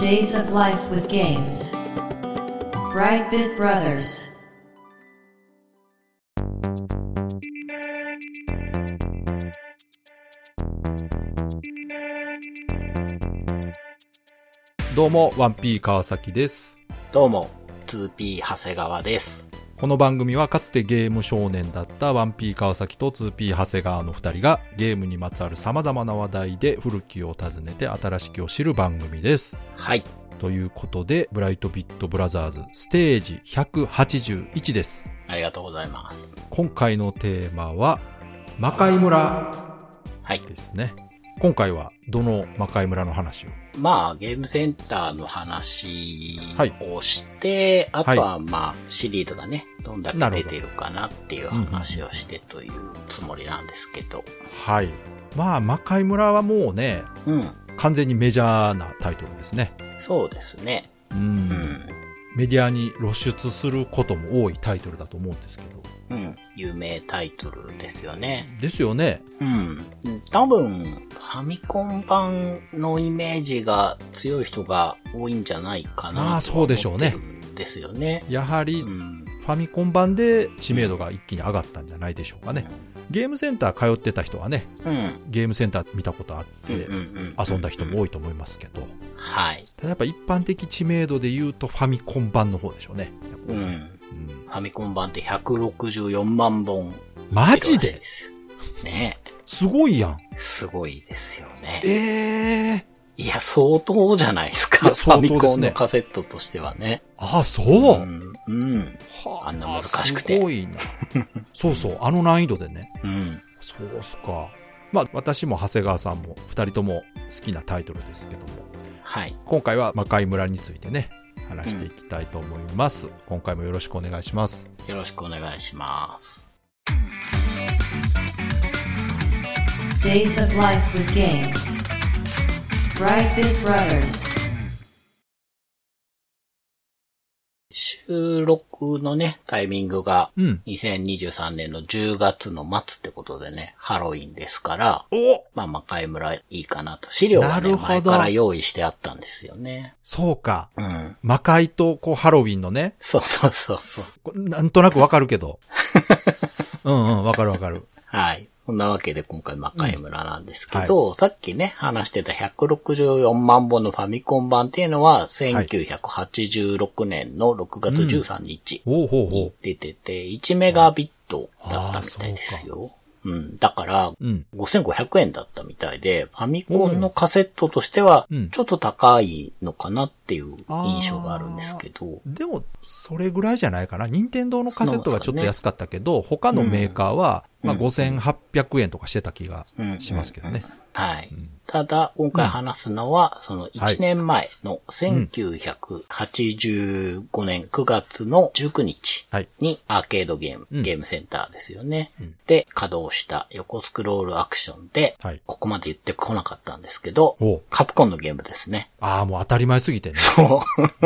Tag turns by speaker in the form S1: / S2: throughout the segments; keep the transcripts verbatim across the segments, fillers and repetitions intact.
S1: Days of Life with Games Brightbit Brothers
S2: どうも ワンピー 川崎です。
S3: どうも ツーピー 長谷川です。
S2: この番組はかつてゲーム少年だった ワンピー 川崎と ツーピー 長谷川のふたりがゲームにまつわる様々な話題で古きを訪ねて新しきを知る番組です。
S3: はい。
S2: ということでブライトビットブラザーズステージひゃくはちじゅういちです。
S3: ありがとうございます。
S2: 今回のテーマは魔界村ですね。はい、今回はどの魔界村の話を？
S3: まあゲームセンターの話をして、はい、あとはまあシリーズがねどんだけ出てるかなっていう話をしてというつもりなんですけど、
S2: はい。まあ魔界村はもうね、うん、完全にメジャーなタイトルですね。
S3: そうですね。
S2: うん。うん、メディアに露出することも多いタイトルだと思うんですけど。
S3: うん。有名タイトルですよね。
S2: ですよね。
S3: うん。多分、ファミコン版のイメージが強い人が多いんじゃないかなと思ってるんですよね。ああ、そうでしょうね。ですよね。
S2: やはり、うん、ファミコン版で知名度が一気に上がったんじゃないでしょうかね。うんゲームセンター通ってた人はね、うん、ゲームセンター見たことあって遊んだ人も多いと思いますけど、
S3: はい。
S2: ただやっぱ一般的知名度で言うとファミコン版の方でしょうね。
S3: うん。うん、ファミコン版ってひゃくろくじゅうよんまんぼん。
S2: マジで？
S3: ねえ。
S2: すごいやん。
S3: すごいですよね。
S2: ええー。
S3: いや、相当じゃないですか。
S2: 相当ですね。
S3: ファミコンのカセットとしてはね。
S2: ああ、そう。うん。
S3: うん、はあ、あんな難しくて。
S2: すごいな。そうそう、あの難易度でね。
S3: うん。
S2: そうっすか。まあ、私も長谷川さんも二人とも好きなタイトルですけども。
S3: はい。
S2: 今回は魔界村についてね、話していきたいと思います。うん、今回もよろしくお願いします。
S3: よろしくお願いします。
S1: Days of Life with Games Brightbit Brothers
S3: 収録のね、タイミングが、にせんにじゅうさんねんのじゅうがつの末ってことでね、ハロウィンですから、
S2: お
S3: まあ、魔界村いいかなと。資料はね、前から用意してあったんですよね。
S2: そうか。
S3: うん。
S2: 魔界と、こう、ハロウィンのね。
S3: そうそうそうそう。
S2: なんとなくわかるけど。うんうん、わかるわかる。
S3: はい。そんなわけで今回魔界村なんですけど、うんはい、さっきね、話してたひゃくろくじゅうよんまんぼんのファミコン版っていうのは、せんきゅうひゃくはちじゅうろくねんのろくがつじゅうさんにちに出てて、いちメガビットだったみたいですよ。うん。だから、ごせんごひゃくえんだったみたいで、ファミコンのカセットとしては、ちょっと高いのかなっていう印象があるんですけど。
S2: でも、それぐらいじゃないかな。任天堂のカセットがちょっと安かったけど、ね、他のメーカーは、まあ、ごせんはっぴゃくえんとかしてた気がしますけどね。
S3: うんうんうんはい。うん、ただ、今回話すのは、うん、そのいちねんまえのせんきゅうひゃくはちじゅうごねんくがつのじゅうくにちにアーケードゲーム、うん、ゲームセンターですよね、うん。で、稼働した横スクロールアクションで、はい、ここまで言ってこなかったんですけど、カプコンのゲームですね。
S2: ああ、もう当たり前すぎてね。
S3: そう。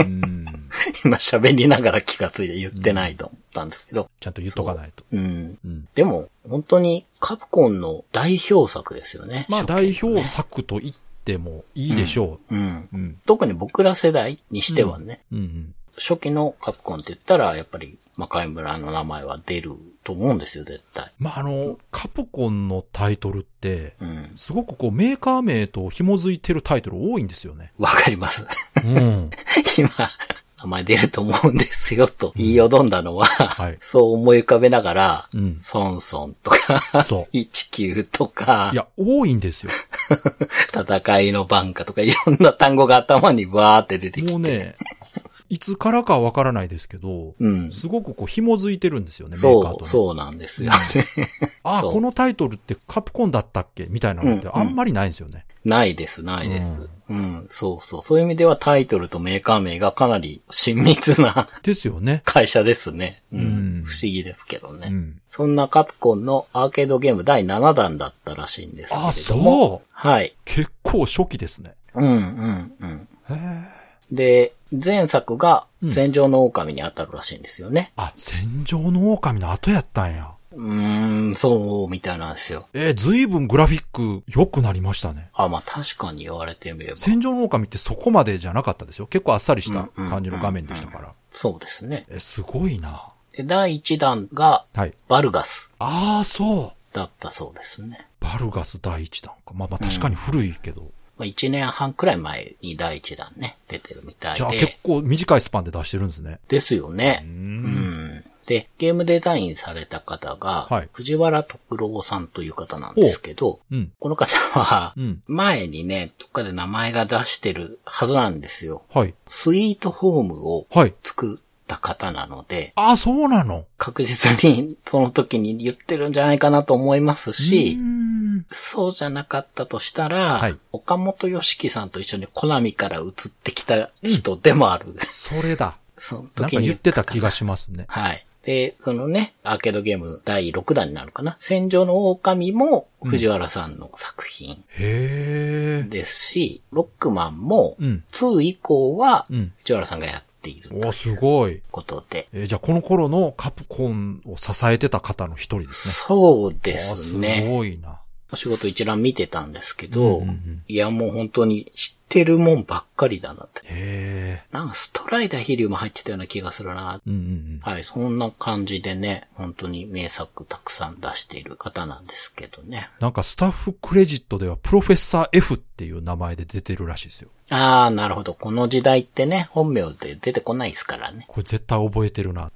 S3: うん今喋りながら気がついて言ってないと思ったんですけど。
S2: ちゃんと言っとかないと。
S3: う、うんうん。でも、本当にカプコンの代表作ですよね。
S2: まあ、代表作と言ってもいいでしょ
S3: う。うんうんうん、特に僕ら世代にしてはね、うんうんうん。初期のカプコンって言ったら、やっぱり魔界村の名前は出ると思うんですよ、絶対。
S2: まあ、あの、カプコンのタイトルって、うん、すごくこうメーカー名と紐づいてるタイトル多いんですよね。
S3: わかります。
S2: うん、今、
S3: 名前出ると思うんですよと言いよどんだのは、うんはい、そう思い浮かべながら、うん、ソンソンとか、そう。いちきゅうとか、
S2: いや、多いんですよ。
S3: 戦いの番歌とかいろんな単語が頭にバーって出てきて。
S2: もうね、いつからかはわからないですけど、うん、すごくこう紐づいてるんですよね、メーカーと、ね。
S3: そう、そうなんですよね。
S2: あ、このタイトルってカプコンだったっけみたいなのってあんまりないんですよね。
S3: うんうん、ないです、ないです、うん。うん、そうそう。そういう意味ではタイトルとメーカー名がかなり親密な。
S2: ですよね。
S3: 会社ですね。うん。うん、不思議ですけどね、うん。そんなカプコンのアーケードゲームだいななだんだったらしいんですけれども。あ、
S2: そう。
S3: はい。
S2: 結構初期ですね。
S3: うん、うん、うん。へー。で、前作が戦場の狼に当たるらしいんですよね。
S2: うん、あ、戦場の狼の後やったんや。
S3: うーーん、そうみたいなんですよ。
S2: えー、ずいぶんグラフィック良くなりましたね。
S3: あ、まあ確かに言われてみれば。
S2: 戦場の狼ってそこまでじゃなかったですよ。結構あっさりした感じの画面でしたから。うんうんうんうん、
S3: そうですね。
S2: え、すごいな。
S3: で、だいいちだんが、バルガス。
S2: はい、ああ、そう。
S3: だったそうですね。
S2: バルガスだいいちだんか。まあまあ確かに古いけど。うん、
S3: まあ、いちねんはんくらい前にだいいちだんね、出てるみたいで。
S2: じゃあ結構短いスパンで出してるんですね。
S3: ですよね。
S2: う
S3: ん。うん。で、ゲームデザインされた方が、はい、藤原徳郎さんという方なんですけど、うん、この方は、前にね、どっかで名前が出してるはずなんですよ。はい、スイートホームを作った方なので、
S2: はい、あ、そうなの？
S3: 確実にその時に言ってるんじゃないかなと思いますし、そうじゃなかったとしたら、はい、岡本良樹さんと一緒にコナミから移ってきた人でもある。うん、
S2: それだ。
S3: その
S2: 時になんか言ってた気がしますね。
S3: はい。で、そのね、アーケードゲームだいろくだんになるかな。戦場の狼も藤原さんの作品。へー。ですし、ロックマンもに以降は藤原さんがやっているという。
S2: お、すごい。
S3: ことで。
S2: えー、じゃあこの頃のカプコンを支えてた方の一人ですね。
S3: そうですね。
S2: すごいな。
S3: お仕事一覧見てたんですけど、うんうんうん、いやもう本当に知ってるもんばっかりだなって。へー。なんかストライダーヒリウム入ってたような気がするな。うんうんうん、はい、そんな感じでね、本当に名作たくさん出している方なんですけどね。
S2: なんかスタッフクレジットではプロフェッサー F っていう名前で出てるらしいですよ。
S3: あー、なるほど。この時代ってね、本名で出てこないですからね。
S2: これ絶対覚えてるな。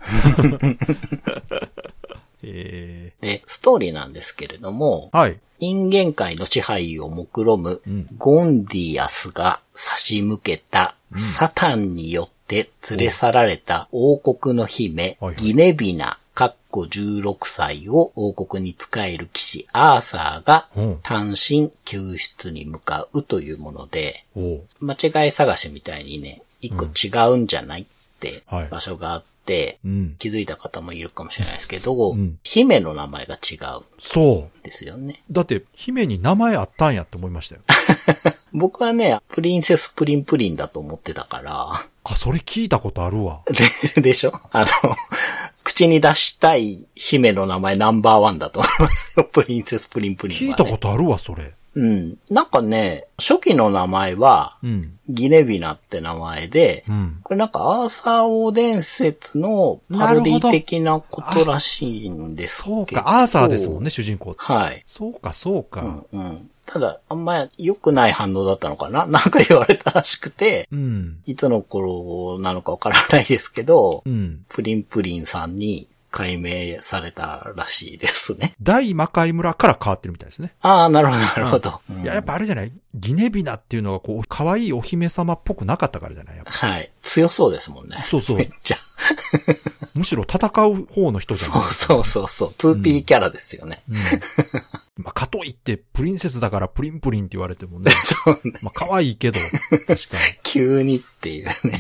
S2: え
S3: ー、で、ストーリーなんですけれども、はい。人間界の支配を目論む、ゴンディアスが差し向けた、サタンによって連れ去られた王国の姫、うん、ギネビナ、かっこじゅうろくさいを王国に仕える騎士アーサーが単身救出に向かうというもので、うん、間違い探しみたいにね、一個違うんじゃないって場所があって、で、うん、気づいた方もいるかもしれないですけど、うん、姫の名前が違う。そう。ですよね。
S2: だって、姫に名前あったんやって思いましたよ。
S3: 僕はね、プリンセスプリンプリンだと思ってたから。
S2: あ、それ聞いたことあるわ。
S3: で、でしょ？あの、口に出したい姫の名前ナンバーワンだと思いますよ。プリンセスプリンプリンは、ね。
S2: 聞いたことあるわ、それ。
S3: うん。なんかね、初期の名前は、うん、ギネビナって名前で、うん、これなんかアーサー王伝説のパロディ的なことらしいんですけど。
S2: そうか、アーサーですもんね、主人公。
S3: はい。
S2: そうか、そうか。
S3: うん、うん。ただ、あんま良くない反応だったのかななんか言われたらしくて、うん、いつの頃なのかわからないですけど、うん、プリンプリンさんに、解明されたらしいですね。
S2: 大魔界村から変わってるみたいですね。
S3: ああ、なるほど、なるほど。
S2: うん、いや、やっぱあれじゃないギネビナっていうのがこう、可愛いお姫様っぽくなかったからじゃないやっぱ
S3: はい。強そうですもんね。
S2: そうそう。
S3: めっちゃ。
S2: むしろ戦う方の人じゃないです
S3: か、ね。そうそうそう。ツーピー キャラですよね。うんうん、
S2: まあ、かといって、プリンセスだからプリンプリンって言われてもね。そうね。まあ、可愛いけど、確かに。
S3: 急にっていうね、うん、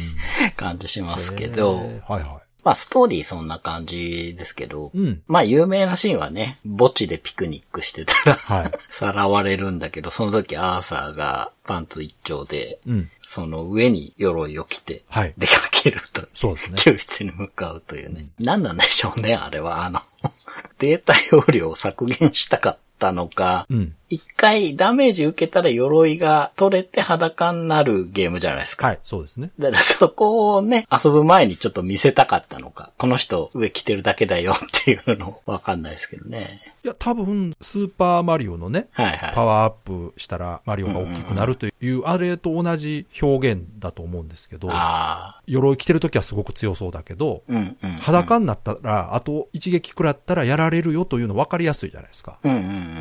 S3: 感じしますけど。はいはい。まあ、ストーリーそんな感じですけど、うん、まあ、有名なシーンはね、墓地でピクニックしてたら、はい、さらわれるんだけど、その時アーサーがパンツ一丁で、うん、その上に鎧を着て、出かけると、はい、そうですね。救出に向かうというね。うん、何なんでしょうね、あれは。あの、データ容量を削減したかったのか、うん、一回ダメージ受けたら鎧が取れて裸になるゲームじゃないですか。
S2: はい、そうですね。
S3: だからそこをね、遊ぶ前にちょっと見せたかったのか、この人上着てるだけだよっていうのわかんないですけどね。
S2: いや、多分、スーパーマリオのね、はいはい、パワーアップしたらマリオが大きくなるという、うんうん、あれと同じ表現だと思うんですけど、あ鎧着てるときはすごく強そうだけど、うんうんうん、裸になったら、あと一撃食らったらやられるよというの分かりやすいじゃないですか。うんうんうん、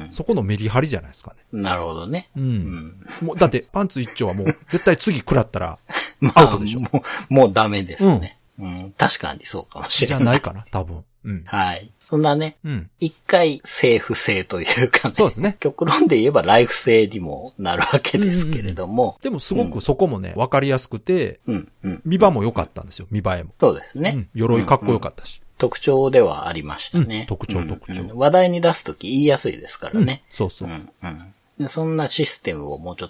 S2: そこのメリハリじゃないですかね。
S3: なるほどね。うん。うん、
S2: もうだってパンツ一丁はもう絶対次食らったらアウトでしょ。
S3: まあ、もう、もうダメですね、うん。うん。確かにそうかもしれない。
S2: じゃないかな、多分。うん。
S3: はい。そんなね、うん、一回セーフ制というか、ね、
S2: そうですね。
S3: 極論で言えばライフ制にもなるわけですけれども。うんうんうん、
S2: でもすごくそこもね、わ、うん、かりやすくて、うんうん、見栄えも良かったんですよ、見栄えも。
S3: そうですね。
S2: うん、鎧かっこよかったし。
S3: うんうん、特徴ではありましたね。
S2: うん、特徴特徴、うん
S3: うん。話題に出すとき言いやすいですからね。
S2: うん、そうそう。うん
S3: うんで。そんなシステムをもうちょっと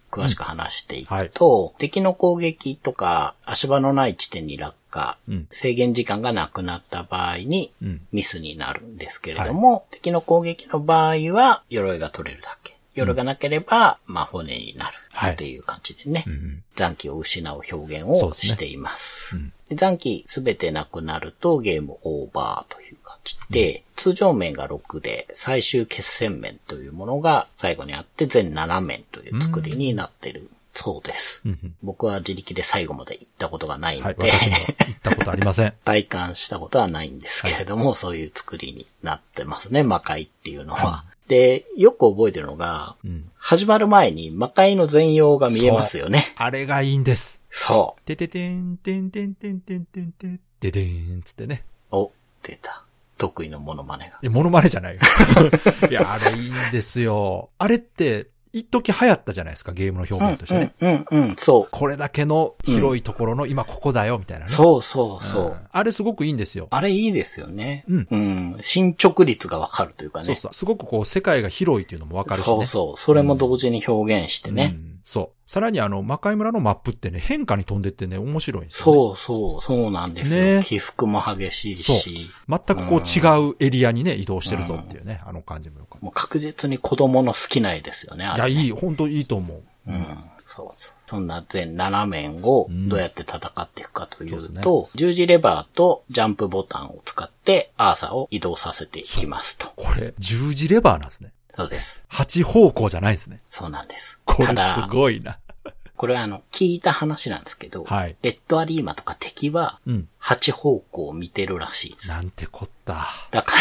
S3: 詳しく話していくと、うんはい、敵の攻撃とか足場のない地点に落下、うん、制限時間がなくなった場合にミスになるんですけれども、はい、敵の攻撃の場合は鎧が取れるだけ。鎧がなければ、まあ骨になるっていう感じでね、はいうん、残機を失う表現をしています。そうですねうん、で残機すべてなくなるとゲームオーバーという感じで、うん、通常面がろくで最終決戦面というものが最後にあって全なな面という作りになっている。そうです、うん。僕は自力で最後まで行ったことがないので、はい、
S2: 私も行ったことありません。
S3: 体感したことはないんですけれども、はい、そういう作りになってますね、魔界っていうのは。うんで、よく覚えてるのが、うん、始まる前に魔界の全容が見えますよね。
S2: あれがいいんです。
S3: そう。
S2: てててんてんてんてんてんてんてんてでーんつってね。
S3: お、出た。得意のモノマネが。
S2: いや、モノマネじゃないよ。いや、あれいいんですよ。あれって、一時流行ったじゃないですか、ゲームの表現としてね。
S3: うん、うん、うん、うん、そう。
S2: これだけの広いところの今ここだよ、みたいなね。
S3: そうそうそう、うん。
S2: あれすごくいいんですよ。
S3: あれいいですよね。うん。うん。進捗率がわかるというかね。
S2: そうそう。すごくこう、世界が広いっていうのもわかるしね。
S3: そうそう。それも同時に表現してね。
S2: うんうんそう。さらにあの、魔界村のマップってね、変化に飛んでってね、面白いんです
S3: よね。そうそう、そうなんですよ。ね、起伏も激しいし。そう。
S2: 全くこう違うエリアにね、移動してるぞっていうね、うん、あの感じもよかった。
S3: もう確実に子供の好きな絵ですよね、あれね。
S2: いや、いい、本当いいと思う。
S3: うん。そうそう。そんな全なな面をどうやって戦っていくかというと、うんね、十字レバーとジャンプボタンを使ってアーサーを移動させていきますと。
S2: これ、十字レバーなんですね。
S3: そうです。
S2: 八方向じゃないですね。
S3: そうなんです。
S2: これすごいな。
S3: これはあの、聞いた話なんですけど、はい、レッドアリーマとか敵は、八方向を見てるらしいです。
S2: なんてこった。
S3: だから、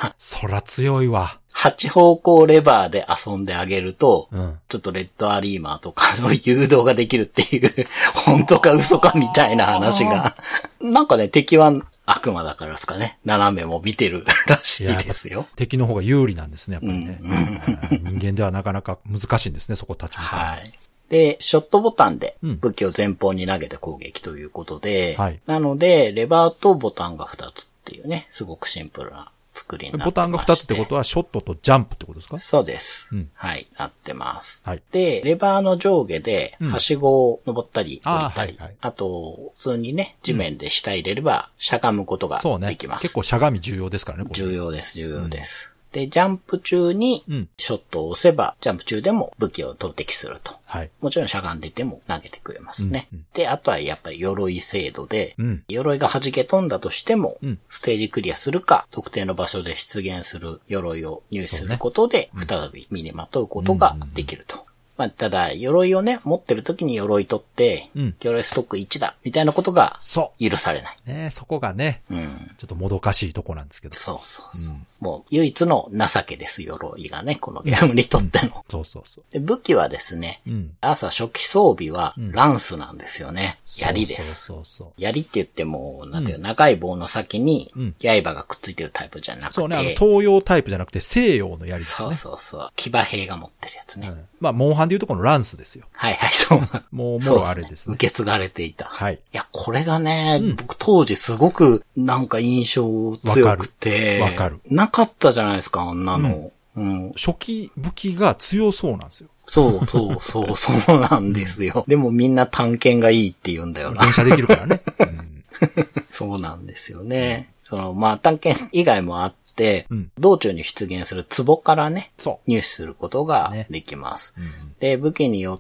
S2: そら強いわ。
S3: 八方向レバーで遊んであげると、うん、ちょっとレッドアリーマーとかの誘導ができるっていう、本当か嘘かみたいな話が。なんかね、敵は悪魔だからですかね。斜めも見てるらしいですよ。
S2: 敵の方が有利なんですね、やっぱりね。うん、人間ではなかなか難しいんですね、そこ立ち向かう。
S3: はい。で、ショットボタンで武器を前方に投げて攻撃ということで、うんはい、なので、レバーとボタンがふたつっていうね、すごくシンプルな作りになってまして。
S2: ボタンがふたつってことは、ショットとジャンプってことですか？
S3: そうです。うん、はい、なってます。はい、で、レバーの上下で、はしごを登ったり、降りたり、うん、あ, はいはい、あと、普通にね、地面で下入れれば、しゃがむことができます。
S2: そうね。結構しゃがみ重要ですからね、これ。
S3: 重要です、重要です。うんで、ジャンプ中に、ショットを押せば、うん、ジャンプ中でも武器を投擲すると。はい。もちろんしゃがんでいても投げてくれますね。うんうん、で、あとはやっぱり鎧精度で、うん、鎧が弾け飛んだとしても、うん、ステージクリアするか、特定の場所で出現する鎧を入手することで、ね、再び身にまとうことができると。まあ、ただ、鎧をね、持ってる時に鎧取って、うん、鎧ストックいちだ、みたいなことが、許されない。
S2: ねそこがね、うん、ちょっともどかしいとこなんですけど。
S3: そうそうそう、うん。もう、唯一の情けです、鎧がね、このゲームにとっての。うん、
S2: そうそうそう。
S3: で、武器はですね、うん、朝初期装備は、ランスなんですよね。うん、槍です。そうそうそう。槍って言っても、なんていう、うん、長い棒の先に、刃がくっついてるタイプじゃなくて。
S2: そうね、あの、東洋タイプじゃなくて西洋の槍ですね。
S3: そうそうそう。騎馬兵が持ってるやつね。うん
S2: まあ、モンハンでいうとこのランスですよ。
S3: はいはい、そう。
S2: もう、もろあれですね。
S3: 受け継がれていた。はい。いや、これがね、うん、僕当時すごくなんか印象強くて。
S2: わかる。わかる。
S3: なかったじゃないですか、あんなの。うん。
S2: うん、初期武器が強そうなんですよ。
S3: そうそうそう、そうなんですよ。でもみんな探検がいいって言うんだよな。
S2: 連射できるからね。うん、
S3: そうなんですよね。その、まあ、探検以外もあって、で、うん、道中に出現する壺からね、入手することができます。ねうん、で、武器によって、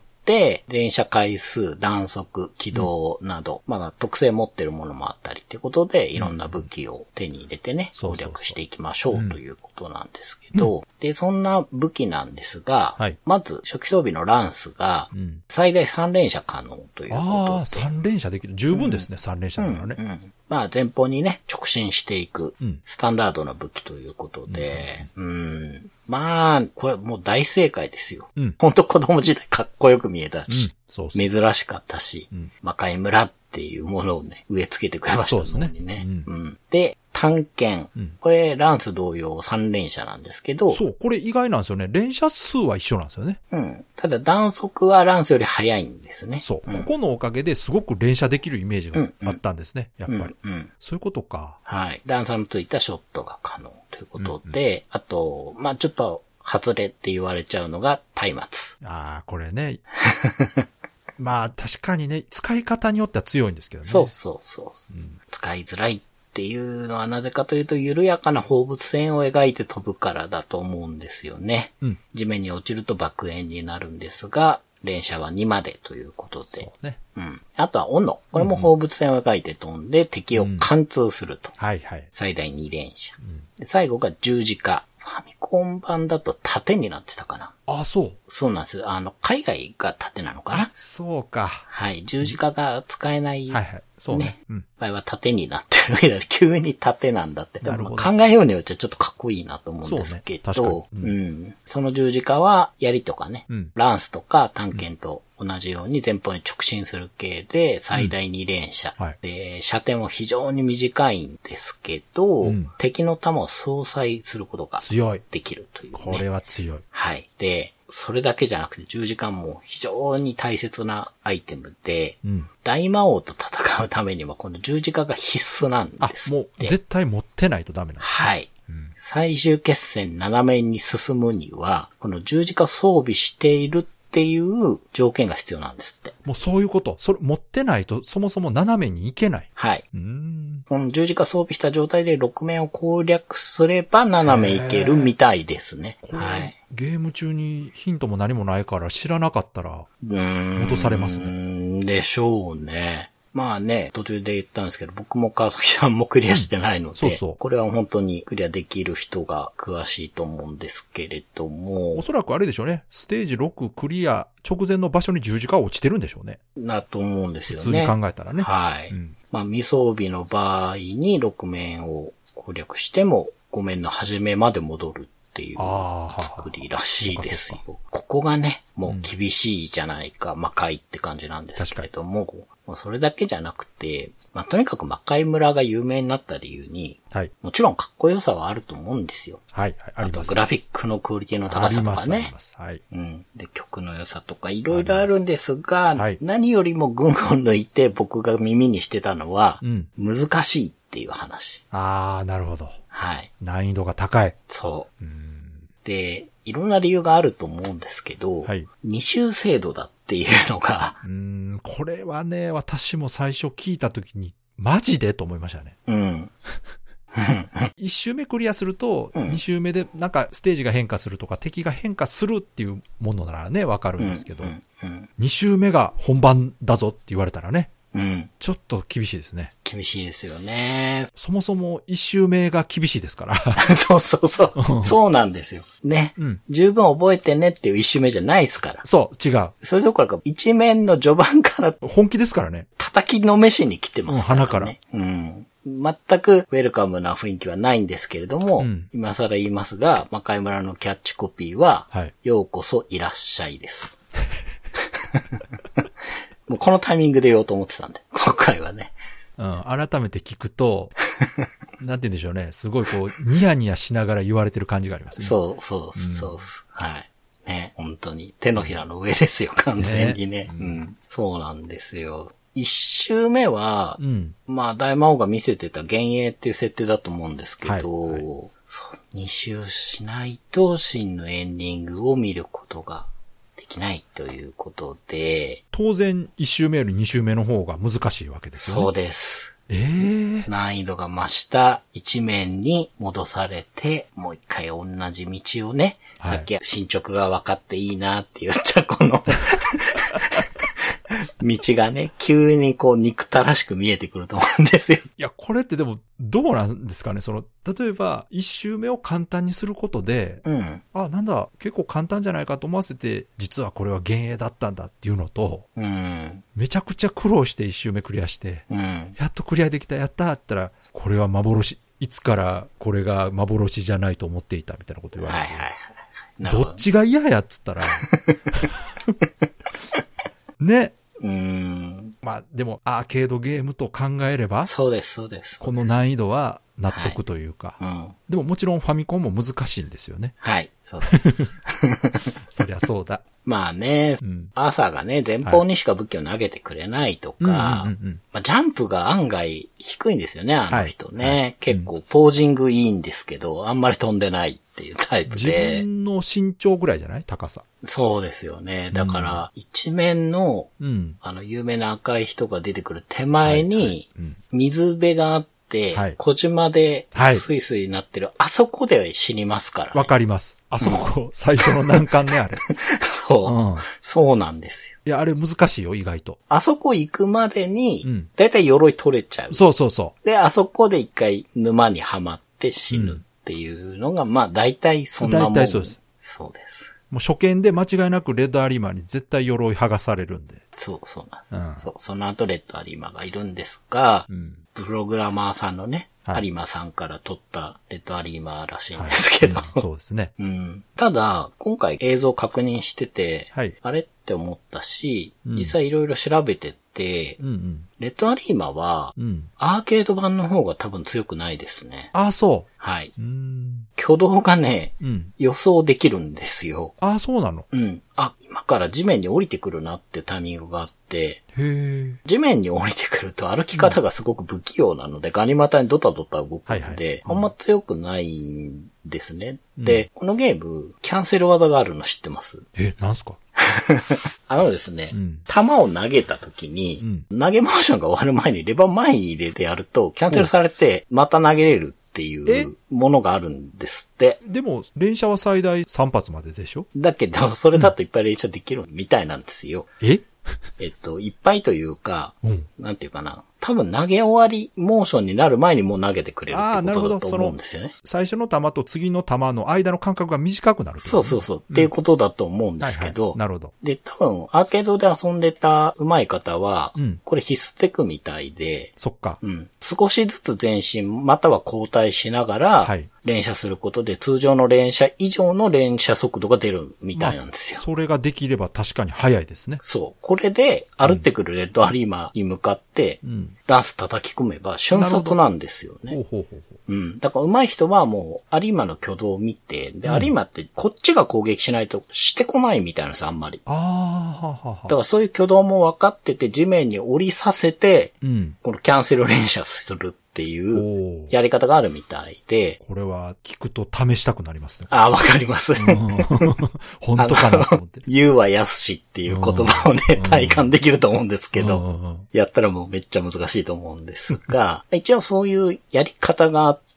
S3: 連射回数、弾速、軌道など、うん、まあ特性持ってるものもあったりってことで、いろんな武器を手に入れてね、攻略していきましょうということなんですけど、うん、で、そんな武器なんですが、はい、まず初期装備のランスが、最大さん連射可能ということで。
S2: ああ、さん連射できる。十分ですね、うん、さん連射だからね。
S3: うんうんまあ前方にね、直進していく、スタンダードな武器ということで、うん、うんまあ、これもう大正解ですよ。うん、本当子供時代かっこよく見えたし、うん、そうそう珍しかったし、うん、魔界村っていうものをね、植え付けてくれましたね。そうですね。うん、うん、で、探検、うん。これ、ランス同様さん連射なんですけど。
S2: そう、これ意外なんですよね。連射数は一緒なんですよね。
S3: うん。ただ、弾速はランスより速いんですね。
S2: そう。うん、ここのおかげですごく連射できるイメージがあったんですね。うんうん、やっぱり、うんうん。そういうことか。
S3: はい。段差のついたショットが可能ということで、うんうん、あと、まあちょっと、 外れって言われちゃうのが松明。
S2: ああ、これね。まあ確かにね、使い方によっては強いんですけどね。
S3: そうそうそう、うん。使いづらいっていうのはなぜかというと、緩やかな放物線を描いて飛ぶからだと思うんですよね。うん、地面に落ちると爆炎になるんですが、連射はにまでということで。そうね。うん。あとは斧。これも放物線を描いて飛んで、うん、敵を貫通すると。うん、はいはい。最大に連射。うん、で最後が十字架。ファミコン版だと縦になってたかな。
S2: あ、そう。
S3: そうなんです。あの、海外が縦なのかな。
S2: そうか。
S3: はい。十字架が使えない。
S2: はいはい。そうね。うん。
S3: 場合は縦になってるけど、急に縦なんだって。なるほど。考えようによっちゃちょっとかっこいいなと思うんですけど。そうね。確かに。うん。うん、その十字架は、槍とかね、うん、ランスとか短剣と同じように前方に直進する系で、最大に連射、うんはい。で、射程も非常に短いんですけど、うん、敵の弾を相殺することができるという、ね。
S2: これは強い。
S3: はい。で、それだけじゃなくて十字架も非常に大切なアイテムで、うん、大魔王と戦うためにはこの十字架が必須なんです。
S2: あ、もう絶対持ってないとダメなんです、ね。
S3: はい。うん、最終決戦なな面に進むには、この十字架装備しているっていう条件が必要なんですって。
S2: もうそういうこと。それ持ってないとそもそも斜めに行けない。
S3: はい。うーんこの十字架装備した状態でろく面を攻略すれば斜め行けるみたいですね。はい。
S2: ゲーム中にヒントも何もないから知らなかったら戻されますね。う
S3: ーんでしょうね。まあね、途中で言ったんですけど、僕も川崎さんもクリアしてないので、うん、そうそうこれは本当にクリアできる人が詳しいと思うんですけれども。
S2: おそらくあれでしょうね。ステージろくクリア直前の場所に十字架が落ちてるんでしょうね。
S3: だと思うんですよね。
S2: 普通に考えたらね。
S3: はい。うん、まあ未装備の場合にろく面を攻略してもご面の始めまで戻るっていう作りらしいですよ。ここがね、もう厳しいじゃないか、うん、魔界って感じなんですけれども、もうそれだけじゃなくて、まあ、とにかく魔界村が有名になった理由に、はい、もちろんかっこよさはあると思うんですよ。
S2: はい、はい、あります。
S3: あとグラフィックのクオリティの高さとかね。あります、あります。はい。うん。で、曲の良さとかいろいろあるんですが、はい、何よりも群を抜いて僕が耳にしてたのは、うん、難しいっていう話。
S2: あー、なるほど。
S3: はい。
S2: 難易度が高い。
S3: そう。うんで、いろんな理由があると思うんですけど、はい、二周制度だっていうのが。
S2: うーん、これはね、私も最初聞いたときに、マジでと思いましたね。うん。一周目クリアすると、うん、二周目でなんかステージが変化するとか、敵が変化するっていうものならね、わかるんですけど、うんうんうん、二周目が本番だぞって言われたらね、うん、ちょっと厳しいですね。
S3: 厳しいですよね。
S2: そもそも一周目が厳しいですから。
S3: そうそうそう。そうなんですよ。ね、うん。十分覚えてねっていう一周目じゃないですから。
S2: そう、違う。
S3: それどころか一面の序盤から
S2: 本気ですからね。
S3: 叩きのめしに来てますからね。
S2: うん、鼻から。
S3: うん。全くウェルカムな雰囲気はないんですけれども、うん、今更言いますが、魔界村のキャッチコピーは、はい、ようこそいらっしゃいです。もうこのタイミングで言おうと思ってたんで、今回はね。
S2: うん、改めて聞くと、なんて言うんでしょうね。すごいこう、ニヤニヤしながら言われてる感じがありますね。
S3: そう、そう、そう、うん、はい。ね、本当に。手のひらの上ですよ、完全にね。ねうん、うん。そうなんですよ。一周目は、うん、まあ、大魔王が見せてた幻影っていう設定だと思うんですけど、はいはい、そう二周しないと真のエンディングを見ることができないということで。
S2: 当然、一周目より二周目の方が難しいわけですよね。
S3: そうです。
S2: ええー。
S3: 難易度が増した一面に戻されて、もう一回同じ道をね、はい、さっき進捗が分かっていいなって言ったこの道がね、急にこう憎たらしく見えてくると思うんですよ。
S2: いや、これってでもどうなんですかね。その、例えば一周目を簡単にすることで、うん、あ、なんだ、結構簡単じゃないかと思わせて、実はこれは幻影だったんだっていうのと、うん、めちゃくちゃ苦労して一周目クリアして、うん、やっとクリアできた、やったって言ったら、これは幻、いつからこれが幻じゃないと思っていたみたいなこと言われて、はいはいはい、どっちが嫌やっつったら、ね。うーん。まあでもアーケードゲームと考えれば、
S3: そうですそうです。
S2: この難易度は納得というか、はい、うん、でももちろんファミコンも難しいんですよね。
S3: はい、そうです。
S2: そりゃそうだ。
S3: まあね、うん、アーサーがね、前方にしか武器を投げてくれないとか、はい、まあ、ジャンプが案外低いんですよね、あの人ね。はいはい、結構ポージングいいんですけど、あんまり飛んでないっっていうタイプで。
S2: 自分の身長ぐらいじゃない？高さ。
S3: そうですよね。だから、一面の、
S2: うん、
S3: あの、有名な赤い人が出てくる手前に、水辺があって、はい、小島でスイスイなってる、はい、あそこで死にますからね。
S2: わかります。あそこ、うん、最初の難関ね、あれ。
S3: そう、うん。そうなんですよ。
S2: いや、あれ難しいよ、意外と。
S3: あそこ行くまでに、うん、だいたい鎧取れちゃう。
S2: そうそうそう。
S3: で、あそこで一回沼にはまって死ぬっていうのが、うん、まあ、だいたいそんなもん。だいたいそうです。そうです。
S2: もう初見で間違いなくレッドアリーマーに絶対鎧剥がされるんで。
S3: そう、そうなんです。うん、そう、その後レッドアリーマーがいるんですが、うん、プログラマーさんのね、はい、有馬さんから撮ったレッドアリーマーらしいんですけど、
S2: はいうん。そうですね。
S3: うん。ただ、今回映像確認してて、はい、あれって思ったし、うん、実際いろいろ調べてて、うんうん、レッドアリーマーは、うん、アーケード版の方が多分強くないですね。
S2: ああ、そう。
S3: はい。うーん挙動がね、うん、予想できるんですよ。
S2: ああ、そうなの？
S3: うん。あ、今から地面に降りてくるなっていうタイミングがあって、
S2: へ
S3: 地面に降りてくると歩き方がすごく不器用なので、うん、ガニ股にドタドタ動くので、はいはい、あんま強くないんですね。うん、で、このゲーム、キャンセル技があるの知ってます？
S2: え、なんすか？
S3: あのですね、うん、弾を投げた時に、うん、投げモーションが終わる前にレバー前に入れてやると、キャンセルされて、また投げれるっていうものがあるんですって。
S2: でも、連射は最大さん発まででしょ？
S3: だけど、それだといっぱい連射できるみたいなんですよ。
S2: え
S3: えっと、いっぱいというか、うん、なんていうかな。多分投げ終わりモーションになる前にもう投げてくれるってことだと思うんですよね。
S2: 最初の球と次の球の間の間隔が短くなる、ね。
S3: そうそうそう。うん、っていうことだと思うんですけど。
S2: はいはい、なるほど。
S3: で、多分アーケードで遊んでた上手い方は、うん、これ必須テクみたいで。
S2: そっか。
S3: うん。少しずつ前進または後退しながら、はい、連射することで通常の連射以上の連射速度が出るみたいなんですよ。
S2: まあ、それができれば確かに早いですね。
S3: そう。これで歩ってくるレッドアリーマーに向かって、うん、ランス叩き込めば瞬殺なんですよね。
S2: ほうほうほうほう。
S3: うん。だから上手い人はもうアリーマーの挙動を見て、で、うん、アリーマーってこっちが攻撃しないとしてこないみたいなんですあんまり。
S2: ああ、ははは。
S3: だからそういう挙動も分かってて地面に降りさせて、うん、このキャンセル連射する。っていうやり方があるみたいで。
S2: これは聞くと試したくなりますね。
S3: ああ、わかります。
S2: 本当かなと思って。
S3: 言うはやすしっていう言葉をね、体感できると思うんですけど、やったらもうめっちゃ難しいと思うんですが、一応そういうやり方があって、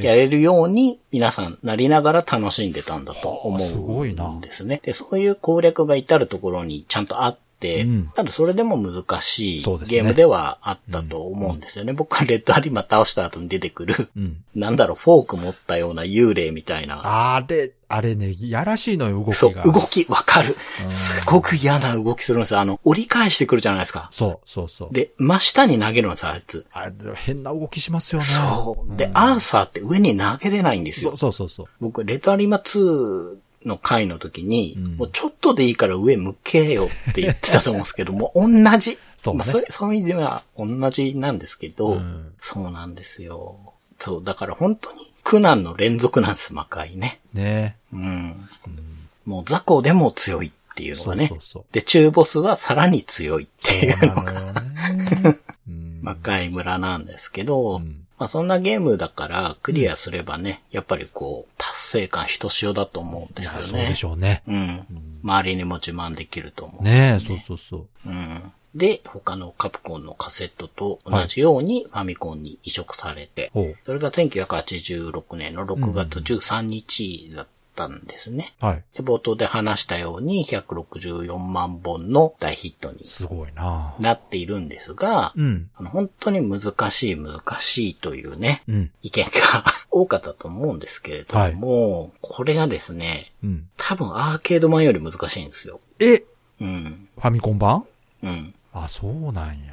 S3: やれるように皆さんなりながら楽しんでたんだと思うんですね。で、そういう攻略が至るところにちゃんとあって、うん、ただそれでも難しいゲームではあったと思うんですよね。うん、僕はレッドアリーマー倒した後に出てくる、うん、なんだろう、フォーク持ったような幽霊みたいな。
S2: あれ、あれね、やらしいのよ、動きが。
S3: そう、動き、わかる。すごく嫌な動きするんですよ。あの、折り返してくるじゃないですか。
S2: そう、そうそう。
S3: で、真下に投げるんですよ、あいつ。
S2: あれ、変な動きしますよね。
S3: そう。で、うん、アーサーって上に投げれないんですよ。
S2: そうそうそうそう。
S3: 僕、レッドアリーマーツー、の回の時に、うん、もうちょっとでいいから上向けよって言ってたと思うんですけども、同じ。そうね。まあ、それ、そういう意味では同じなんですけど、うん、そうなんですよ。そう、だから本当に苦難の連続なんです、魔界ね。
S2: ね
S3: うん。うん、もう雑魚でも強いっていうのがね。そうそうそう。で、中ボスはさらに強いっていうのが、ねうん、魔界村なんですけど、うんまあそんなゲームだからクリアすればね、うん、やっぱりこう達成感ひとしおだと思うんですよね。
S2: そうでしょうね。
S3: うん。うん、周りにも自慢できると思う、
S2: ね。ねえ、そうそうそう。
S3: うん。で、他のカプコンのカセットと同じようにファミコンに移植されて、はい、それがせんきゅうひゃくはちじゅうろくねんのろくがつじゅうさんにちだったんですね。
S2: はい。
S3: で、冒頭で話したようにひゃくろくじゅうよんまんぼんの大ヒットに
S2: すごいな
S3: なっているんですが、うん、あの本当に難しい難しいというね、うん、意見が多かったと思うんですけれども、はい、これがですね、うん、多分アーケード版より難しいんですよ。
S2: え
S3: うん。
S2: ファミコン版
S3: うん。
S2: あ、そうなんや。
S3: うん。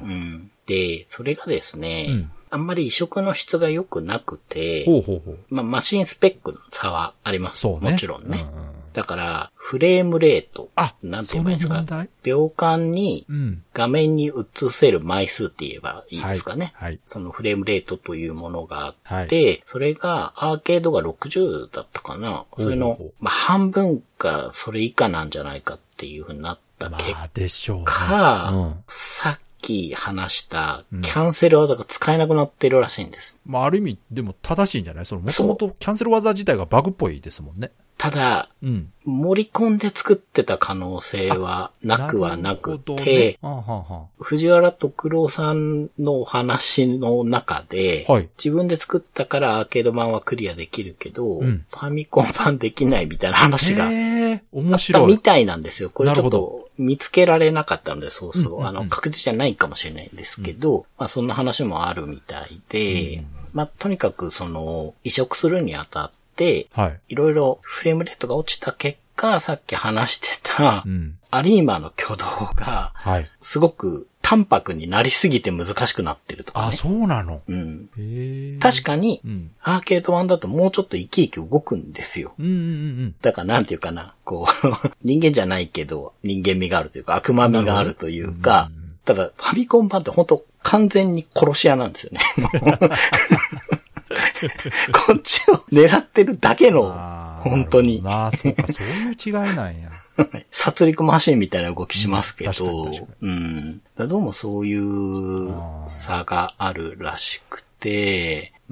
S3: で、それがですね、うんあんまり移植の質が良くなくて、
S2: ほうほうほう
S3: まあ、マシンスペックの差はあります。
S2: そうね。
S3: もちろんね。
S2: うんうん、
S3: だから、フレームレート。
S2: あ、
S3: なんて言えばいいですか。
S2: その問題？
S3: 秒間に画面に映せる枚数って言えばいいですかね。
S2: はいはい、
S3: そのフレームレートというものがあって、はい、それがアーケードがろくじゅうだったかな。それの、まあ、半分かそれ以下なんじゃないかっていう風になった結果、
S2: まあでしょうねうん、
S3: さっき話したキャンセル技が使えなくなってるらしいんです。
S2: うん、まあある意味でも正しいんじゃない？そのもともとキャンセル技自体がバグっぽいですもんね。
S3: ただ、うん、盛り込んで作ってた可能性はなくはなくて、ね、はあはあ、藤原徳郎さんのお話の中で、はい、自分で作ったからアーケード版はクリアできるけど、うん、ファミコン版できないみたいな話があったみたいなんですよ。これちょっと見つけられなかったので、そうそう、うんうんうん、あの確実じゃないかもしれないんですけど、うん、まあそんな話もあるみたいで、うん、まあとにかくその移植するにあたってで、はい。いろいろフレームレートが落ちた結果、さっき話してた、うん、アリーマの挙動が、はい。すごく淡白になりすぎて難しくなってるとかね。
S2: あ、そうなの？
S3: うん。へー。確かに、うん、アーケード版だともうちょっと生き生き動くんですよ。
S2: うんうんうん。
S3: だからなんていうかな、こう、人間じゃないけど、人間味があるというか、悪魔味があるというか、うんうん、ただ、ファミコン版って本当完全に殺し屋なんですよね。こっちを狙ってるだけの、本当に。
S2: ああ、そうか、そういう違いなんや。
S3: 殺戮マシンみたいな動きしますけど、うん、うん。どうもそういう差があるらしくて、うん、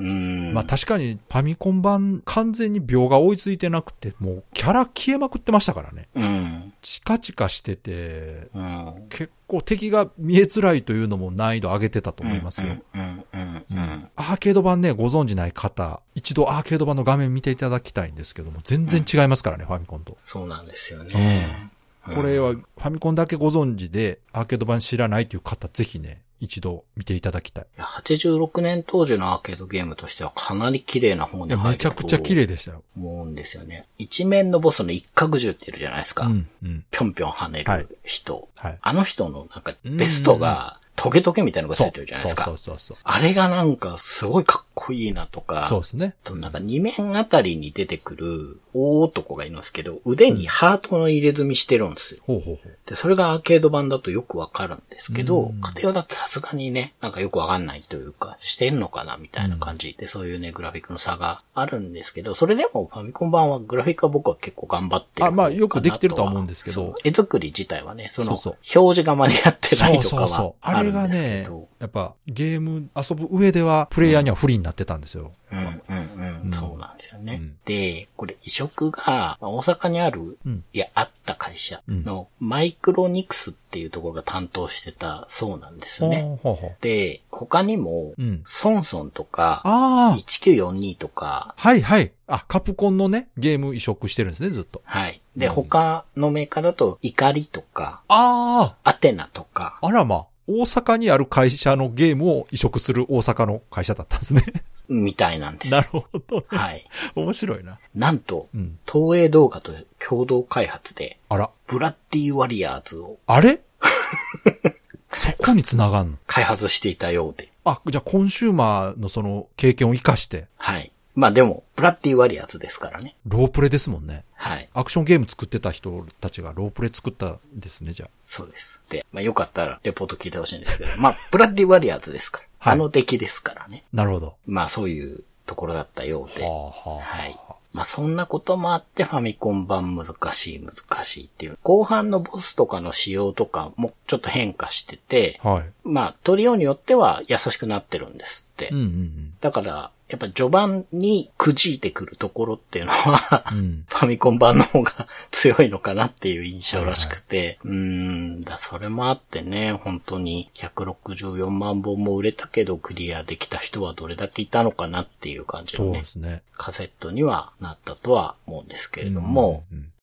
S2: まあ確かにファミコン版完全に秒が追いついてなくて、もうキャラ消えまくってましたからね。うん。チカチカしてて、うん、結構敵が見えづらいというのも難易度上げてたと思いますよ。うんうんうんうん、アーケード版ね、ご存知ない方、一度アーケード版の画面見ていただきたいんですけども、全然違いますからね、うん、ファミコンと。
S3: そうなんですよね。
S2: うん、これはファミコンだけご存知で、アーケード版知らないという方、ぜひね、一度見ていただきたい。
S3: はちじゅうろくねん当時のアーケードゲームとしてはかなり綺麗な方に入ると
S2: めちゃくちゃ綺麗でしたよ。
S3: 思うんですよね。一面のボスの一角獣っているじゃないですか。うんうん、ぴょんぴょん跳ねる人、はいはい。あの人のなんかベストが、トゲトゲみたいなのがついてるじゃないですか。そうそうそうそう。あれがなんかすごいかっこいいなとか。
S2: そうですね。
S3: となんか二面あたりに出てくる大男がいるんですけど、腕にハートの入れ墨してるんですよ。うん、ほうほうほう。で、それがアーケード版だとよくわかるんですけど、家庭用だとさすがにね、なんかよくわかんないというか、してんのかなみたいな感じで、うん、そういうね、グラフィックの差があるんですけど、それでもファミコン版はグラフィックは僕は結構頑張ってる。
S2: あ、まあよくできてるとは思うんですけど。
S3: 絵作り自体はね、その、そうそう表示が間に合ってないとかはあるんですけど。そうそうそう。
S2: あれがね、やっぱゲーム遊ぶ上ではプレイヤーには不利になってたんですよ。
S3: うんうんうんうん、そうなんですよね。うん、で、これ移植が大阪にある、うん、いや、あった会社のマイクロニクスっていうところが担当してたそうなんですよね。うん、ほうほうで、他にも、うん、ソンソンとか、いちきゅうよんにとか、
S2: はいはい。あ、カプコンのね、ゲーム移植してるんですね、ずっと。
S3: はい。で、うん、他のメーカーだと、怒りとか、
S2: ああ、
S3: アテナとか。
S2: あらまあ。大阪にある会社のゲームを移植する大阪の会社だったんですね。
S3: みたいなんです。
S2: なるほど、ね。
S3: はい。
S2: 面白いな。
S3: なんと、うん、東映動画と共同開発で、
S2: あら。
S3: ブラッディ・ワリアーズを。
S2: あれそこに繋がんの
S3: 開発していたようで。
S2: あ、じゃあコンシューマーのその経験を活かして。
S3: はい。まあでも、ブラッディ・ワリアーズですからね。
S2: ロープレですもんね。
S3: はい。
S2: アクションゲーム作ってた人たちがロープレ作ったんですね、じゃあ。
S3: そうです。で、まあよかったらレポート聞いてほしいんですけど、まあ、ブラッディ・ワリアーズですから。はい、あの出来ですからね。
S2: なるほど。
S3: まあそういうところだったようで。はあはあ、はい。まあそんなこともあってファミコン版難しい難しいっていう。後半のボスとかの仕様とかもちょっと変化してて、はい、まあ取りようによっては優しくなってるんですって。うんうんうん、だから、やっぱ序盤にくじいてくるところっていうのは、うん、ファミコン版の方が強いのかなっていう印象らしくて、はいはい、うーんだ、それもあってね、本当にひゃくろくじゅうよんまんぼんも売れたけどクリアできた人はどれだけいたのかなっていう感じのね、そうですね、カセットにはなったとは思うんですけれども、うんうんうん、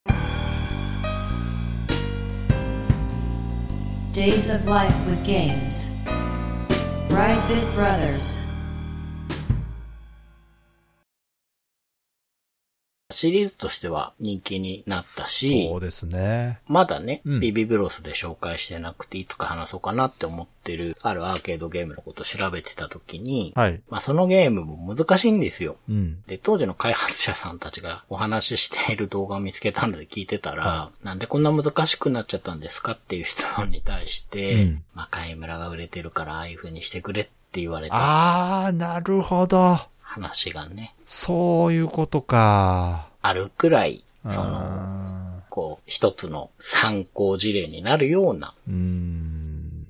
S1: Days of Life with Games Brightbit Brothers
S3: シリーズとしては人気になったし、
S2: そうですね。
S3: まだね、うん、ビビブロスで紹介してなくていつか話そうかなって思ってるあるアーケードゲームのことを調べてた時に、はい、まあそのゲームも難しいんですよ、うん。で、当時の開発者さんたちがお話ししている動画を見つけたので聞いてたら、はい、なんでこんな難しくなっちゃったんですかっていう質問に対して、うん、まあ貝村が売れてるからああいう風にしてくれって言われて。
S2: あー、なるほど。
S3: 話がね。
S2: そういうことか。
S3: あるくらい、その、こう、一つの参考事例になるような、うーん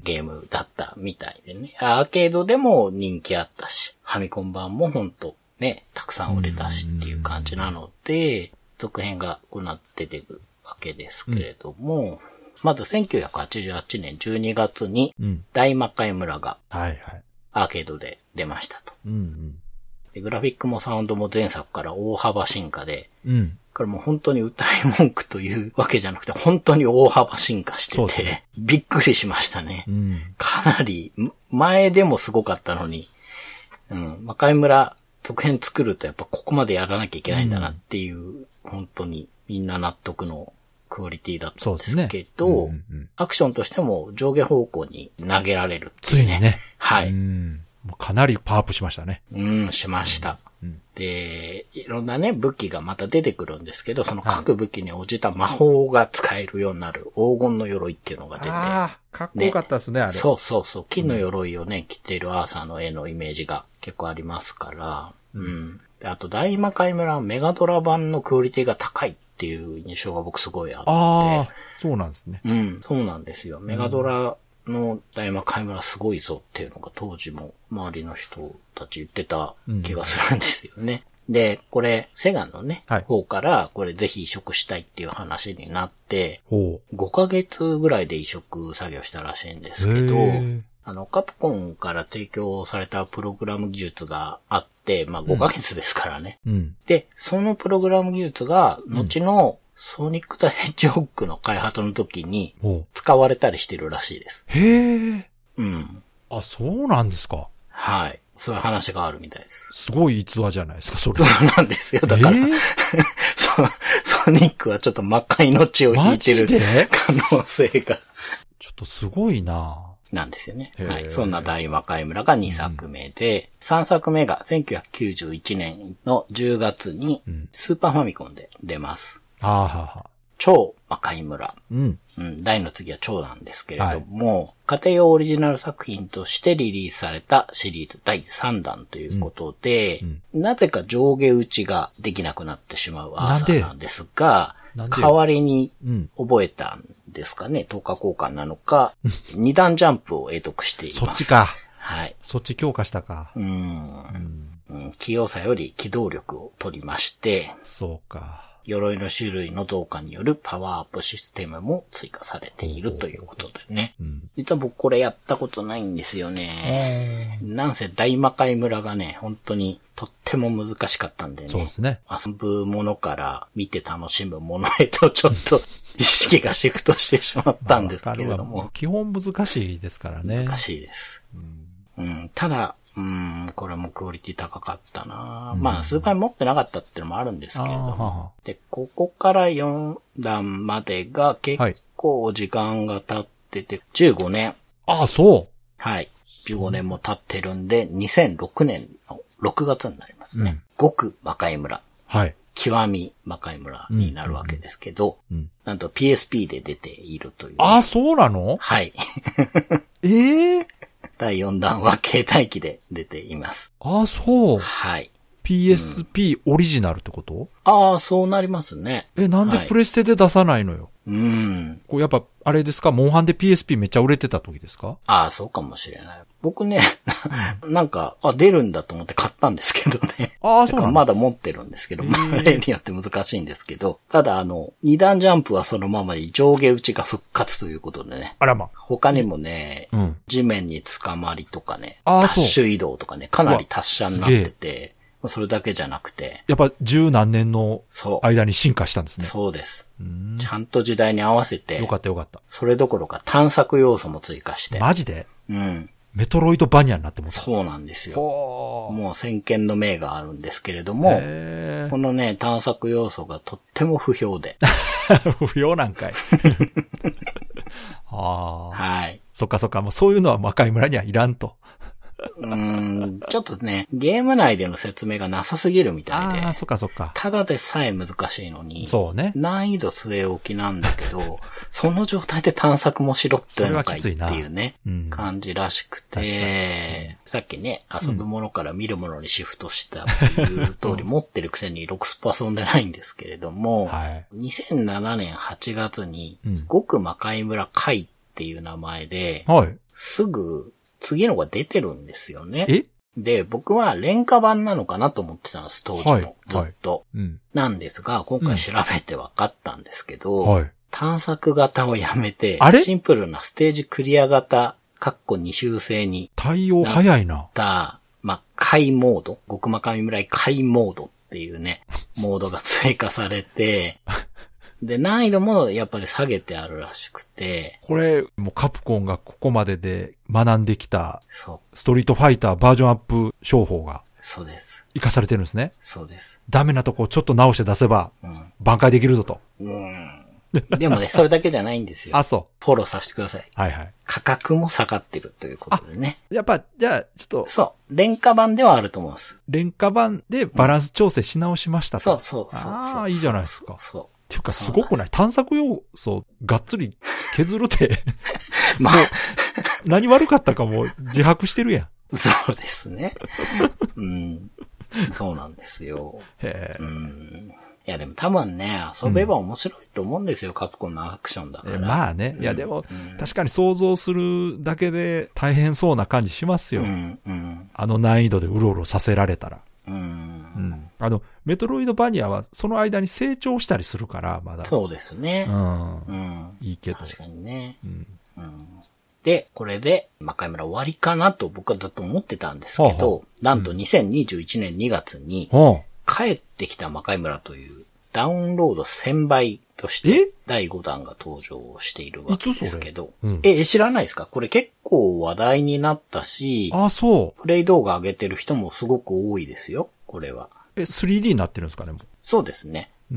S3: ゲームだったみたいでね。アーケードでも人気あったし、ファミコン版もほんとね、たくさん売れたしっていう感じなので、続編がこうなって出るわけですけれども、うん、まずせんきゅうひゃくはちじゅうはちねんじゅうにがつに、大魔界村がアーケードで出ましたと。
S2: うんうん、
S3: でグラフィックもサウンドも前作から大幅進化で、
S2: うん、
S3: これもう本当に歌い文句というわけじゃなくて、本当に大幅進化してて、ね、びっくりしましたね、
S2: うん。
S3: かなり、前でもすごかったのに、うん、魔界村続編作るとやっぱここまでやらなきゃいけないんだなっていう、うん、本当にみんな納得のクオリティだったんですけど、ねうんうん、アクションとしても上下方向に投げられるっていうね。
S2: ついにね。
S3: はい。
S2: うんもうかなりパワーアップしましたね。
S3: うん、しました。うんうん、で、いろんなね、武器がまた出てくるんですけど、その各武器に応じた魔法が使えるようになる黄金の鎧っていうのが出て。
S2: ああ、かっこよかったですね、あれ。
S3: そうそうそう。金の鎧をね、うん、着ているアーサーの絵のイメージが結構ありますから、うん。うん、であと、大魔界村はメガドラ版のクオリティが高いっていう印象が僕すごいあって。
S2: ああ、そうなんですね。
S3: うん、そうなんですよ。メガドラの大魔界村すごいぞっていうのが当時も周りの人たち言ってた気がするんですよね。うん、で、これ、セガのね、はい、方からこれぜひ移植したいっていう話になって、ごかげつぐらいで移植作業したらしいんですけど、あの、カプコンから提供されたプログラム技術があって、まあごかげつですからね。
S2: うん、
S3: で、そのプログラム技術が後の、うんソニック・ザ・ヘッジホッグの開発の時に使われたりしてるらしいです。
S2: へ
S3: え。うん。
S2: あ、そうなんですか。
S3: はい。そういう話があるみたいです。
S2: すごい逸話じゃないですか、それ。
S3: そうなんですよ。だから、えー、ソニックはちょっと魔界の血を引いてる可能性が。
S2: ちょっとすごいな
S3: なんですよね。はい。そんな大魔界村がにさくめで、うん、さんさくめがせんきゅうひゃくきゅうじゅういちねんのじゅうがつにスーパーファミコンで出ます。
S2: ああ、はは。
S3: 超魔界村。
S2: うん。
S3: うん。大の次は超なんですけれども、はい、家庭用オリジナル作品としてリリースされたシリーズだいさんだんということで、うんうん、なぜか上下打ちができなくなってしまうアーサーなんですが、代わりに覚えたんですかね、とおか交換なのか、に段ジャンプを得得しています。
S2: そっちか。
S3: はい。
S2: そっち強化したか。
S3: うーん。うん、器用さより機動力を取りまして、
S2: そうか。
S3: 鎧の種類の増加によるパワーアップシステムも追加されているということでね。
S2: うん、
S3: 実は僕これやったことないんですよね。なんせ大魔界村がね、本当にとっても難しかったんでね。
S2: そうですね。
S3: 遊ぶものから見て楽しむものへとちょっと意識がシフトしてしまったんですけれども。まあ、
S2: 基本難しいですからね。
S3: 難しいです。うん、うん、ただ、うーん、これもクオリティ高かったな、うん、まあ、数倍持ってなかったっていうのもあるんですけれども。で、ここからよん段までが結構時間が経ってて、じゅうごねん。
S2: ああ、そう。
S3: はい。じゅうごねんも経ってるんで、にせんろくねんのろくがつになりますね。うん、極魔界村。
S2: はい。
S3: 極み魔界村になるわけですけど、
S2: うんうんうん、
S3: なんと ピーエスピー で出ているという、ね。
S2: ああ、そうなの？
S3: はい。
S2: ええー
S3: だいよんだんは携帯機で出ています。
S2: ああ、そう。
S3: はい。
S2: ピーエスピー オリジナルってこと、うん、
S3: ああ、そうなりますね。
S2: え、なんでプレステで出さないのよ。
S3: はい、うん。
S2: こうやっぱ、あれですか、モンハンで ピーエスピー めっちゃ売れてた時ですか？
S3: ああ、そうかもしれない。僕ね、なんか、あ、出るんだと思って買ったんですけどね。
S2: ああ、そうなんだ。
S3: まだ持ってるんですけど、まあ、例によって難しいんですけど、ただあの、二段ジャンプはそのままに上下打ちが復活ということでね。
S2: あらま。
S3: 他にもね、
S2: うん、
S3: 地面に捕まりとかね、
S2: あ
S3: ダッシュ移動とかね、かなり達者になってて、それだけじゃなくて。
S2: やっぱ十何年の間に進化したんですね。
S3: そうです。ちゃんと時代に合わせて。
S2: よかったよかった。
S3: それどころか探索要素も追加して。
S2: マジで？
S3: うん。
S2: メトロイドバニアになってます。
S3: そうなんですよ。もう先見の明があるんですけれども、このね、探索要素がとっても不評で。
S2: 不評なんかい。ああ。
S3: はい。
S2: そっかそっか、もうそういうのは魔界村にはいらんと。
S3: うーん、ちょっとね、ゲーム内での説明がなさすぎるみたいで。
S2: ああ、そっかそっか。
S3: ただでさえ難しいのに。
S2: そうね。
S3: 難易度据え置きなんだけど、その状態で探索もしろってのかいっていうね、うん、感じらしくて、さっきね、遊ぶものから見るものにシフトしたっていう通り持ってるくせにろくスポ遊んでないんですけれども、
S2: はい、
S3: にせんななねんはちがつに、極魔界村会っっていう名前で、
S2: はい。
S3: すぐ次のが出てるんですよね。
S2: え
S3: で、僕は廉価版なのかなと思ってたんです、当時も。はい、ずっと、はいうん。なんですが、今回調べて分かったんですけど、うんはい、探索型をやめて、
S2: あれ
S3: シンプルなステージクリア型、かっこに周制に。
S2: 対応早いな。
S3: た、まあ、回モード、極魔神村井回モードっていうね、モードが追加されて、で、難易度もやっぱり下げてあるらしくて。
S2: これ、もうカプコンがここまでで学んできた、ストリートファイターバージョンアップ商法が、
S3: そうです。
S2: 活かされてるんですね。
S3: そうです。
S2: ダメなとこをちょっと直して出せば、うん、挽回できるぞと。
S3: うん。でもね、それだけじゃないんですよ。
S2: あ、そう。
S3: フォローさせてください。
S2: はいはい。
S3: 価格も下がってるということでね。
S2: やっぱ、じゃあ、ちょっと。
S3: そう。廉価版ではあると思います。
S2: 廉価版でバランス調整し直しましたと。
S3: うん、そうそうそう。
S2: ああ、いいじゃないですか。
S3: そう。
S2: っていうかすごくない探索要素がっつり削るて。まあ、何悪かったかも自白してるや
S3: ん。そうですね。うん。そうなんですよ。
S2: へ
S3: うん。いやでも多分ね、遊べば面白いと思うんですよ、うん、カプコンのアクションだから。
S2: まあね。いやでも、うん、確かに想像するだけで大変そうな感じしますよ。
S3: うんうん、
S2: あの難易度でうろうろさせられたら。
S3: うんうん、
S2: あの、メトロイドバニアはその間に成長したりするから、まだ。
S3: そうですね。
S2: うん。
S3: うん、
S2: いいけど。
S3: 確かにね。
S2: うん
S3: うん、で、これで、魔界村終わりかなと僕はずっと思ってたんですけど、はあはあ、なんとにせんにじゅういちねんにがつに、帰ってきた魔界村というダウンロードせんばいとしてだいごだんが登場しているわけですけど、
S2: うん、
S3: え、知らないですか？これ結構話題になったし、
S2: あ、そう。
S3: プレイ動画上げてる人もすごく多いですよ、これは。
S2: え、スリーディー になってるんですかね、もう。
S3: そうですね。
S2: うん。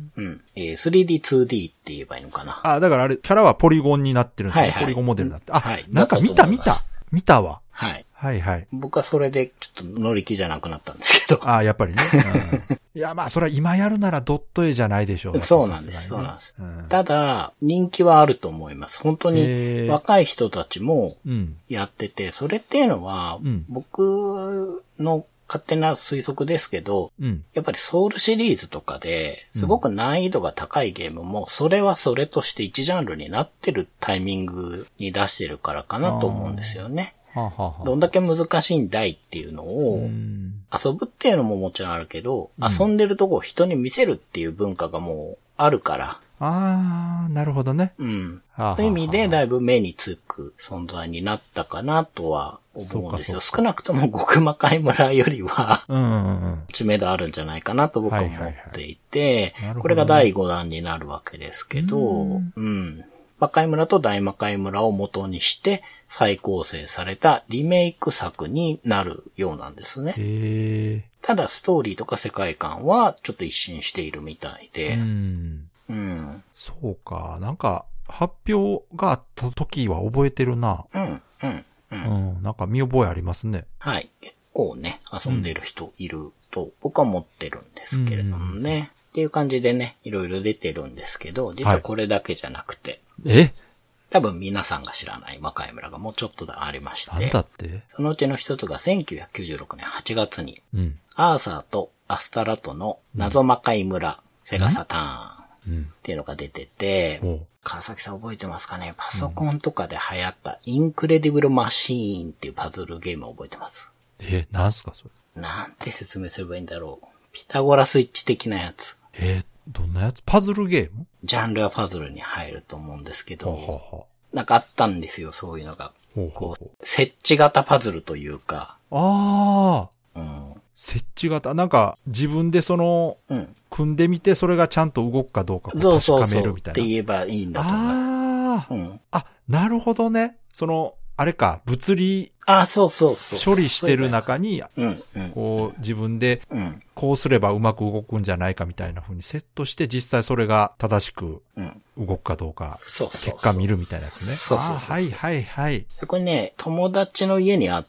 S3: うん。えー、スリーディー、ツーディー って言えばいいのかな。
S2: あ、だからあれ、キャラはポリゴンになってるんですね。はいはい、ポリゴンモデルになって。あ、はい、なんか見た見た。見たわ。
S3: はい。
S2: はいはい。
S3: 僕はそれでちょっと乗り気じゃなくなったんですけど。
S2: ああ、やっぱりね。うん、いや、まあ、それは今やるならドット絵じゃないでしょう。
S3: そうなんです、そうなんです。うん、ただ、人気はあると思います。本当に若い人たちもやってて、それっていうのは、うん、僕の勝手な推測ですけど、
S2: うん、
S3: やっぱりソウルシリーズとかで、すごく難易度が高いゲームも、それはそれとして一ジャンルになってるタイミングに出してるからかなと思うんですよね。
S2: はあはあ、
S3: どんだけ難しいんだいっていうのを、遊ぶっていうのももちろんあるけど、うん、遊んでるとこを人に見せるっていう文化がもうあるから。
S2: ああ、なるほどね。
S3: うん。はあはあ、そういう意味でだいぶ目につく存在になったかなとは思うんですよ。少なくとも極魔界村よりは、
S2: うんうんうん、
S3: 知名度あるんじゃないかなと僕は思っていて、はいはいはい、これがだいごだんになるわけですけど、うん、うん。魔界村と大魔界村を元にして再構成されたリメイク作になるようなんですね。
S2: へー。
S3: ただストーリーとか世界観はちょっと一新しているみたいで。
S2: うん。
S3: うん。
S2: そうか。なんか発表があった時は覚えてるな。
S3: うん。うん。うん。
S2: うん、なんか見覚えありますね。
S3: はい。結構ね、遊んでる人いると僕は思ってるんですけれどもね。うん、っていう感じでね、いろいろ出てるんですけど、実はこれだけじゃなくて。
S2: はい、え
S3: 多分皆さんが知らない魔界村がもうちょっとありまして。
S2: なんだって？
S3: そのうちの一つがせんきゅうひゃくきゅうじゅうろくねんはちがつに、
S2: うん、
S3: アーサーとアスタラトの謎魔界村、うん、セガサターンっていうのが出てて、うん、川崎さん覚えてますかね？パソコンとかで流行ったインクレディブルマシーンっていうパズルゲームを覚えてます。
S2: え、なんすかそれ？
S3: なんて説明すればいいんだろう。ピタゴラスイッチ的なやつ。
S2: えー、どんなやつ？パズルゲーム？
S3: ジャンルはパズルに入ると思うんですけど、
S2: ほうほうほ
S3: う、なんかあったんですよ、そういうのが。
S2: ほうほうほう、
S3: こう、設置型パズルというか。
S2: あ
S3: あ。うん。
S2: 設置型、なんか自分でその、うん、組んでみてそれがちゃんと動くかどうか確かめるみたいな。
S3: そうそうそうって言えばいいんだと思い
S2: ます。ああ、うん。あ、なるほどね。その、あれか、物理、
S3: あ、そうそうそう。
S2: 処理してる中に、
S3: うんうん、
S2: こう、自分で、こうすればうまく動くんじゃないかみたいな風にセットして、実際それが正しく動くかどうか、結果見るみたいなやつね。
S3: そうそうそう。
S2: あ、はいはいはい。
S3: これね、友達の家にあって、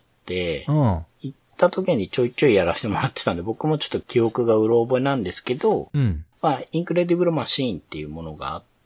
S2: うん、
S3: 行った時にちょいちょいやらせてもらってたんで、僕もちょっと記憶がうろ覚えなんですけど、
S2: うん、
S3: まあ、インクレディブルマシーンっていうものがあって、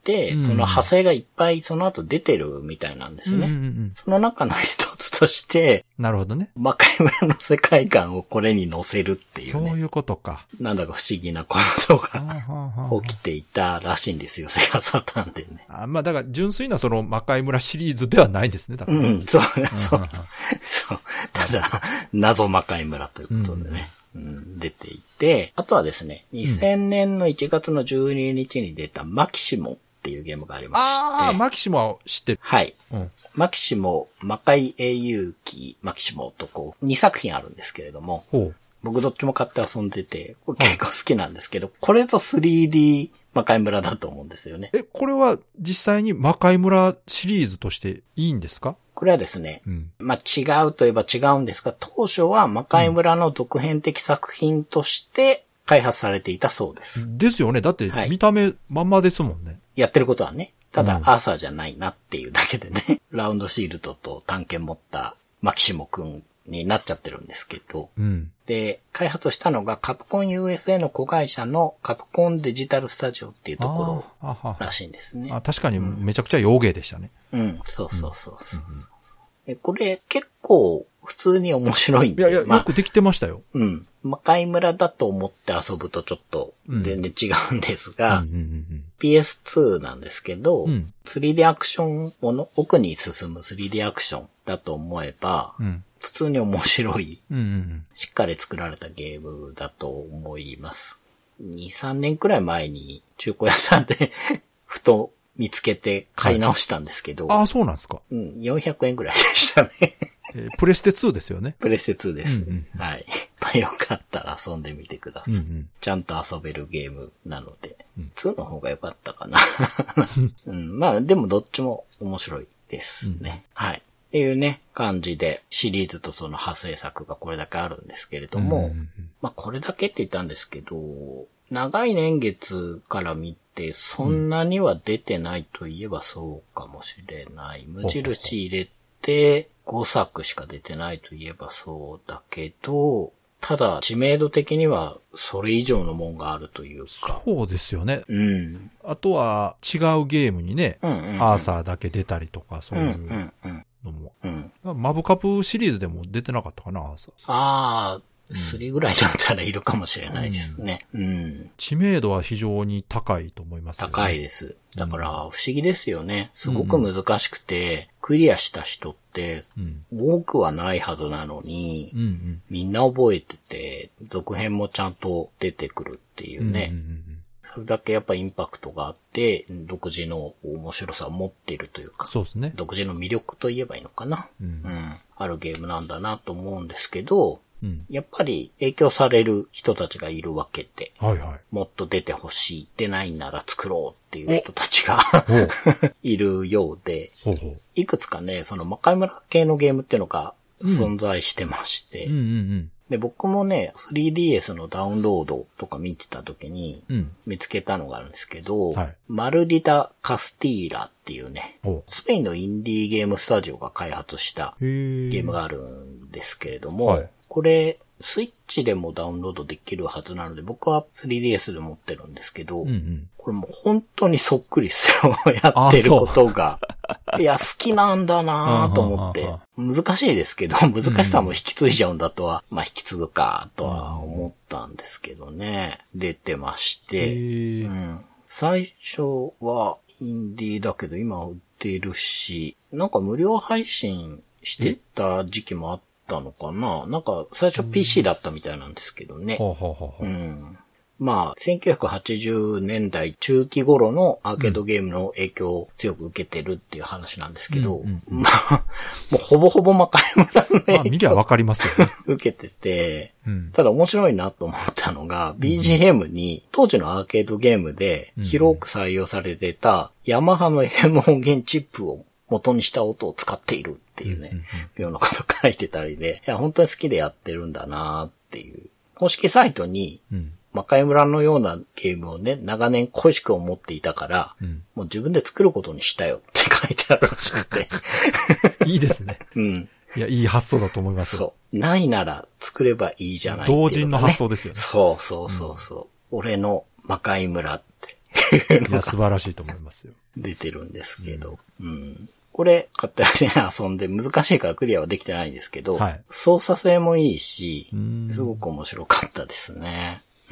S3: て、うん、その派生がいっぱいその後出てるみたいなんですね。うんうんうん、その中の一つとして、
S2: なるほどね。
S3: 魔界村の世界観をこれに載せるっていうね。
S2: そういうことか。
S3: なんだか不思議なことが起きていたらしいんですよ、セガサターンでね。
S2: あ、まあだから純粋なその魔界村シリーズではないんですね、だから。
S3: うん、そう、そう。そう。ただ、謎魔界村ということでね。うんうん、出ていて、あとはですね、にせんねんのいちがつのじゅうににちに出たマキシモっていうゲームがありまして。
S2: ああ、マキシモは知ってる。
S3: はい。うん、マキシモ、魔界英雄記、マキシモとこう、にさく品あるんですけれども、ほう、僕どっちも買って遊んでて、これ結構好きなんですけど、これぞ スリーディー 魔界村だと思うんですよね。
S2: え、これは実際に魔界村シリーズとしていいんですか？
S3: これはですね、うん、まあ、違うといえば違うんですが、当初は魔界村の続編的作品として開発されていたそうです。
S2: ですよね。だって見た目まんまですもんね。はい、
S3: やってることはね。ただ、アーサーじゃないなっていうだけでね、うん、ラウンドシールドと探検持ったマキシモくんになっちゃってるんですけど、うん、で、開発したのがカプコン ユーエスエー の子会社のカプコンデジタルスタジオっていうところらしいんですね。
S2: ああ、確かにめちゃくちゃ洋芸でしたね。
S3: うん、うん、そうそうそうそう、うん、これ結構普通に面白いんで。
S2: いやいや、まあ、よくできてましたよ。
S3: うん。魔界村だと思って遊ぶとちょっと全然違うんですが、ピーエスツー なんですけど、うん、スリーディー アクションもの、奥に進む スリーディー アクションだと思えば、うん、普通に面白い、うんうんうん、しっかり作られたゲームだと思います。に、さんねんくらい前に中古屋さんでふと見つけて買い直したんですけど。
S2: はい、ああ、そうなんですか。
S3: うん、よんひゃくえんくらいでしたね。
S2: えー、プレステツーですよね。
S3: プレステツーです。うんうん、はい。まあ、よかったら遊んでみてください。うんうん、ちゃんと遊べるゲームなので、うん、ツーの方が良かったかな、うん。まあ、でもどっちも面白いですね。うん、はい。っていうね、感じで、シリーズとその派生作がこれだけあるんですけれども、うんうんうん、まあ、これだけって言ったんですけど、長い年月から見て、そんなには出てないといえばそうかもしれない。無印入れて、ごさくしか出てないといえばそうだけど、ただ知名度的にはそれ以上のもんがあるというか。
S2: そうですよね。
S3: うん。
S2: あとは違うゲームにね、うんうんうん、アーサーだけ出たりとか、そういうのも。うんうん、マブカプシリーズでも出てなかったかな、アーサー。
S3: ああ。スリーぐらいだったらいるかもしれないですね。うん。うん、
S2: 知名度は非常に高いと思いますよね。
S3: 高いです。だから不思議ですよね。すごく難しくて、クリアした人って多くはないはずなのに、うんうん、みんな覚えてて、続編もちゃんと出てくるっていうね。うんうんうん、それだけやっぱインパクトがあって、独自の面白さを持っているというか、
S2: そうですね。
S3: 独自の魅力と言えばいいのかな。うん、うん。あるゲームなんだなと思うんですけど、うん、やっぱり影響される人たちがいるわけで、はいはい、もっと出てほしい、出ないなら作ろうっていう人たちがいるようで、ほうほう、いくつかね、その魔界村系のゲームっていうのが存在してまして、うんうんうんうん、で僕もね、スリーディーエス のダウンロードとか見てた時に見つけたのがあるんですけど、うん、はい、マルディタ・カスティーラっていうね、スペインのインディーゲームスタジオが開発したゲームがあるんですけれども、はい、これ、スイッチでもダウンロードできるはずなので、僕は スリーディーエス で持ってるんですけど、うんうん、これもう本当にそっくりですよ。やってることが。いや、好きなんだなぁと思って。難しいですけど、難しさも引き継いじゃうんだとは、うん、まあ引き継ぐかとは思ったんですけどね。出てまして、うん、最初はインディーだけど今売ってるし、なんか無料配信してた時期もあって、たのかな、なんか最初 ピーシー だったみたいなんですけどね。うん。うん、まあ、せんきゅうひゃくはちじゅうねんだい中期頃のアーケードゲームの影響を強く受けてるっていう話なんですけど、うんうん、まあ、もうほぼほぼ魔界村の影響、まあ、
S2: 見りゃわかりますよね。
S3: 受けてて、うん、ただ面白いなと思ったのが、ビージーエム に当時のアーケードゲームで広く採用されてたヤマハの エフエム 音源チップを元にした音を使っているっていうね、うんうんうん、ようなこと書いてたりで、いや、本当に好きでやってるんだなっていう。公式サイトに、うん、魔界村のようなゲームをね、長年恋しく思っていたから、うん、もう自分で作ることにしたよって書いてあるらしくて。
S2: いいですね。うん。いや、いい発想だと思いますよ。
S3: そう。ないなら作ればいいじゃないっていう、ね。
S2: 同人の発想ですよね。
S3: そうそうそうそう。うん、俺の魔界村ってっていうのが。
S2: いや、素晴らしいと思いますよ。
S3: 出てるんですけど。うん。うん、これ、買って遊んで難しいからクリアはできてないんですけど、はい、操作性もいいし、すごく面白かったですね。うん。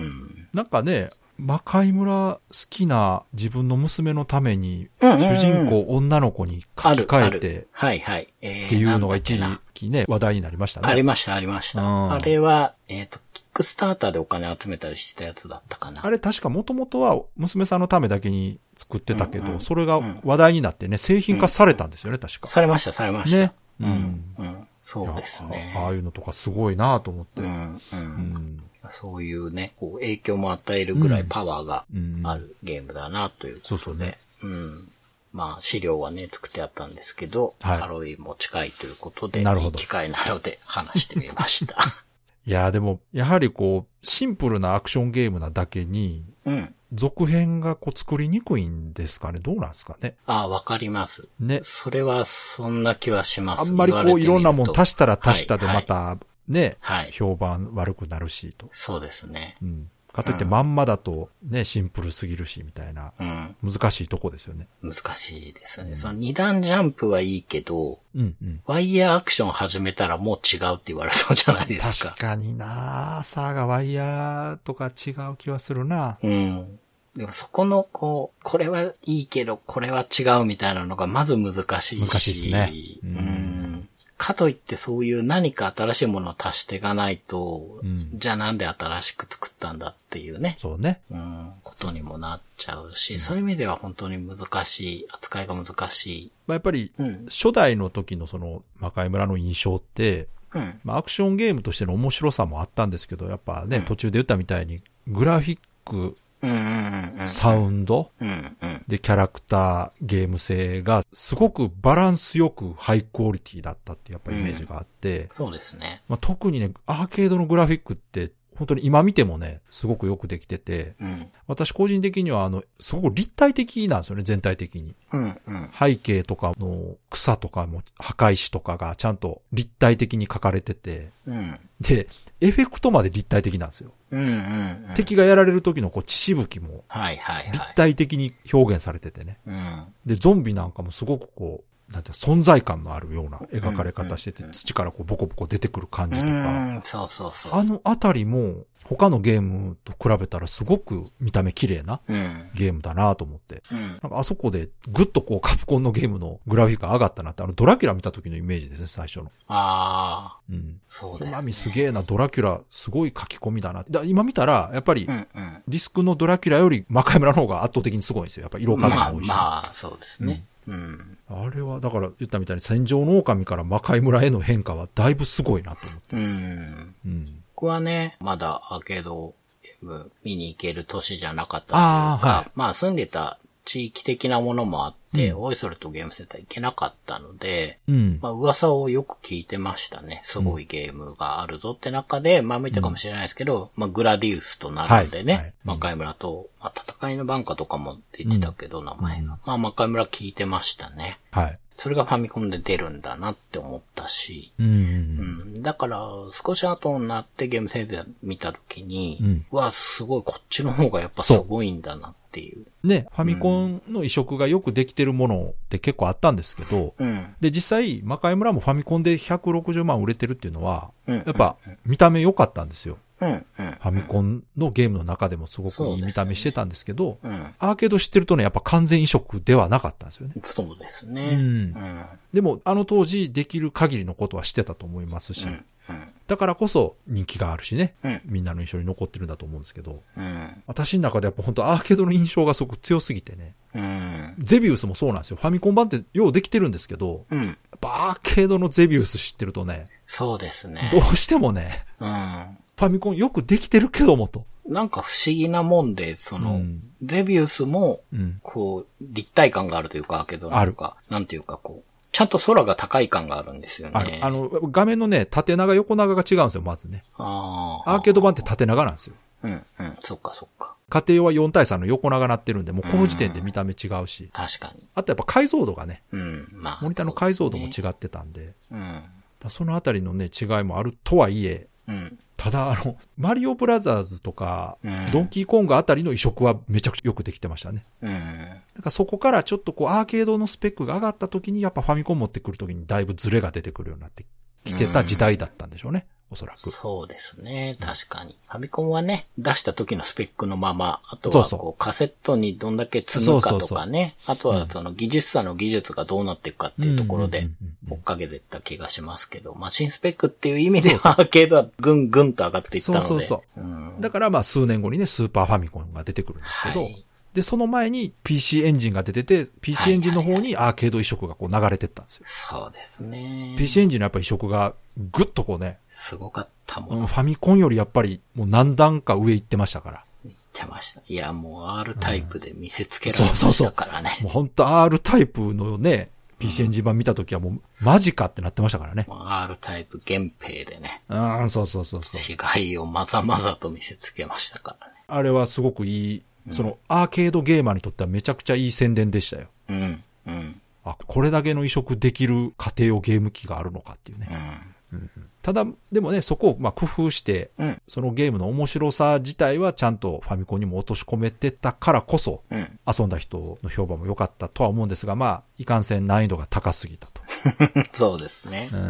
S2: なんかね、魔界村好きな自分の娘のために、主人公女の子に書き換えて、
S3: はいはい。
S2: っていうのが一時期ね、話題になりましたね。
S3: ありました、ありました。あれは、えっと、キックスターターでお金集めたりしてたやつだったかな。
S2: あれ確かもともとは娘さんのためだけに作ってたけど、うんうん、それが話題になってね、製品化されたんですよね、確か。
S3: されました、されました。
S2: ね。
S3: うん。うん。そうですね。
S2: ああいうのとかすごいなと思って。
S3: うん。うん。うんそういうね、こう影響も与えるぐらいパワーがあるゲームだなということで。そうそうね。うん。まあ資料はね、作ってあったんですけど、はい、ハロウィンも近いということで、いい機会なので話してみました。
S2: いやでも、やはりこう、シンプルなアクションゲームなだけに、うん。続編がこう作りにくいんですかね。どうなんですかね。
S3: ああ、わかります。ね。それはそんな気はします。
S2: あんまりこういろんなもん足したら足したでまた、はいはいね、はい。評判悪くなるしと。
S3: そうですね。
S2: うん。かといってまんまだとね、シンプルすぎるし、みたいな。うん。難しいとこですよね。
S3: 難しいですね。うん、その二段ジャンプはいいけど、うんうん。ワイヤーアクション始めたらもう違うって言われそうじゃないですか。
S2: 確かになサーがワイヤーとか違う気はするな
S3: うん。でもそこの、こう、これはいいけど、これは違うみたいなのがまず難しいし。
S2: 難しいですね。
S3: うん。うんかといってそういう何か新しいものを足していかないと、うん、じゃあなんで新しく作ったんだっていうね。
S2: そうね。
S3: うん、ことにもなっちゃうし、うん、そういう意味では本当に難しい、扱いが難しい。
S2: まあ、やっぱり、うん、初代の時のその魔界村の印象って、うんまあ、アクションゲームとしての面白さもあったんですけど、やっぱね、うん、途中で言ったみたいにグラフィック、サウンド、うんうん、でキャラクター、ゲーム性がすごくバランスよくハイクオリティだったってやっぱイメージがあって、うん、
S3: そうですね。
S2: まあ、特にね、アーケードのグラフィックって本当に今見てもね、すごくよくできてて、うん、私個人的にはあの、すごく立体的なんですよね、全体的に。うんうん、背景とかの草とかも墓石とかがちゃんと立体的に描かれてて、うん、で、エフェクトまで立体的なんですよ。うんうんうん、敵がやられる時のこう血しぶきも立体的に表現されててね。はいはいはい、で、ゾンビなんかもすごくこう、なんていう存在感のあるような描かれ方してて、うんうんうん、土からこうボコボコ出てくる感じとか、うん、
S3: そうそうそう。
S2: あのあたりも他のゲームと比べたらすごく見た目綺麗なゲームだなと思って、うん、なんかあそこでぐっとこうカプコンのゲームのグラフィックが上がったなって、あのドラキュラ見た時のイメージですね、最初の。ああ。うん。そうですね。マミすげえな、ドラキュラすごい書き込みだな。だ今見たら、やっぱり、ディスクのドラキュラより魔界村の方が圧倒的にすごいんですよ。やっぱ色数も多いし。
S3: まあ、まあ、そうですね。うんうん、
S2: あれは、だから言ったみたいに戦場の狼から魔界村への変化はだいぶすごいなと思って。うん。
S3: うん、僕はね、まだアーケードゲーム見に行ける年じゃなかったというか、あ、はい、まあ住んでた地域的なものもあって、うん、おいそれとゲームセンター行けなかったので、うん、まあ噂をよく聞いてましたね。すごいゲームがあるぞって中で、まあ見たかもしれないですけど、うん、まあグラディウスと並んでね、はいはい、魔界村と、まあ戦いの番家とかも出てたけど、うん、名前が。まあ魔界村聞いてましたね。はい。それがファミコンで出るんだなって思ったし、うんうんうん、だから少し後になってゲームセンター見たときに、うん、うわ、すごいこっちの方がやっぱすごいんだなっていう。
S2: ね、ファミコンの移植がよくできてるものって結構あったんですけど、うん、で、実際、魔界村もファミコンでひゃくろくじゅうまん売れてるっていうのは、うん、やっぱ見た目良かったんですよ。うんうん、ファミコンのゲームの中でもすごくいい見た目してたんですけど、うん、アーケード知ってるとね、やっぱ完全移植ではなかったんですよね。
S3: そうですね。うん
S2: うん、でも、あの当時できる限りのことはしてたと思いますし、うんうん、だからこそ人気があるしね、うん、みんなの印象に残ってるんだと思うんですけど、うん、私の中でやっぱ本当アーケードの印象がすごく強すぎてね、うん、ゼビウスもそうなんですよ。ファミコン版ってようできてるんですけど、うん、やっぱアーケードのゼビウス知ってるとね、
S3: そうですね。
S2: どうしてもね、うんファミコンよくできてるけどもと。
S3: なんか不思議なもんで、その、うん、ゼビウスも、こう、立体感があるというか、けどなんか、なんていうかこう、ちゃんと空が高い感があるんですよね。
S2: ある。あの、画面のね、縦長横長が違うんですよ、まずね。あアーケード版って縦長なんですよ。
S3: うん、うん、そっかそっか。
S2: 家庭用はよん対さんの横長なってるんで、もうこの時点で見た目違うし。うん、
S3: 確かに。
S2: あとやっぱ解像度がね、うん、まあ、モニターの解像度も違ってたんで、うん、そのあたりのね、違いもあるとはいえ、
S3: うん。
S2: ただ、あの、マリオブラザーズとか、うん、ドンキーコングあたりの移植はめちゃくちゃよくできてましたね。うん。だからそこからちょっとこうアーケードのスペックが上がった時にやっぱファミコン持ってくる時にだいぶズレが出てくるようになってきてた時代だったんでしょうね。おそらく。
S3: そうですね。確かに。ファミコンはね、出した時のスペックのまま、あとはこうそうそうカセットにどんだけ積むかとかね、そうそうそうあとはその技術者の技術がどうなっていくかっていうところで追っかけていった気がしますけど、まあ新スペックっていう意味ではアーケードはぐんぐんと上がっていったので。そうそうそう。うん、だ
S2: からまあ数年後にね、スーパーファミコンが出てくるんですけど、はい、で、その前に ピーシー エンジンが出てて、ピーシー エンジンの方にアーケード移植がこう流れてったんですよ。
S3: そうですね。
S2: ピーシー エンジンのやっぱ移植がぐっとこうね、
S3: すごかったもん。
S2: ファミコンよりやっぱりもう何段か上行ってましたから。
S3: 行ってました。いや、もう R タイプで見せつけられましたからね。
S2: うん、そうそうそうもう本当 R タイプのね、ピーシー エンジン版見たときはもうマジかってなってましたからね。
S3: R タイプ原兵でね。
S2: ああ、そうそうそうそう。
S3: 違いをまざまざと見せつけましたからね。
S2: あれはすごくいい、そのアーケードゲーマーにとってはめちゃくちゃいい宣伝でしたよ。
S3: うん。うん。
S2: あ、これだけの移植できる過程をゲーム機があるのかっていうね。うん。うん、ただ、でもね、そこをまあ工夫して、うん、そのゲームの面白さ自体はちゃんとファミコンにも落とし込めてたからこそ、うん、遊んだ人の評判も良かったとは思うんですが、まあ、いかんせん難易度が高すぎたと。
S3: そうですね。
S2: うん。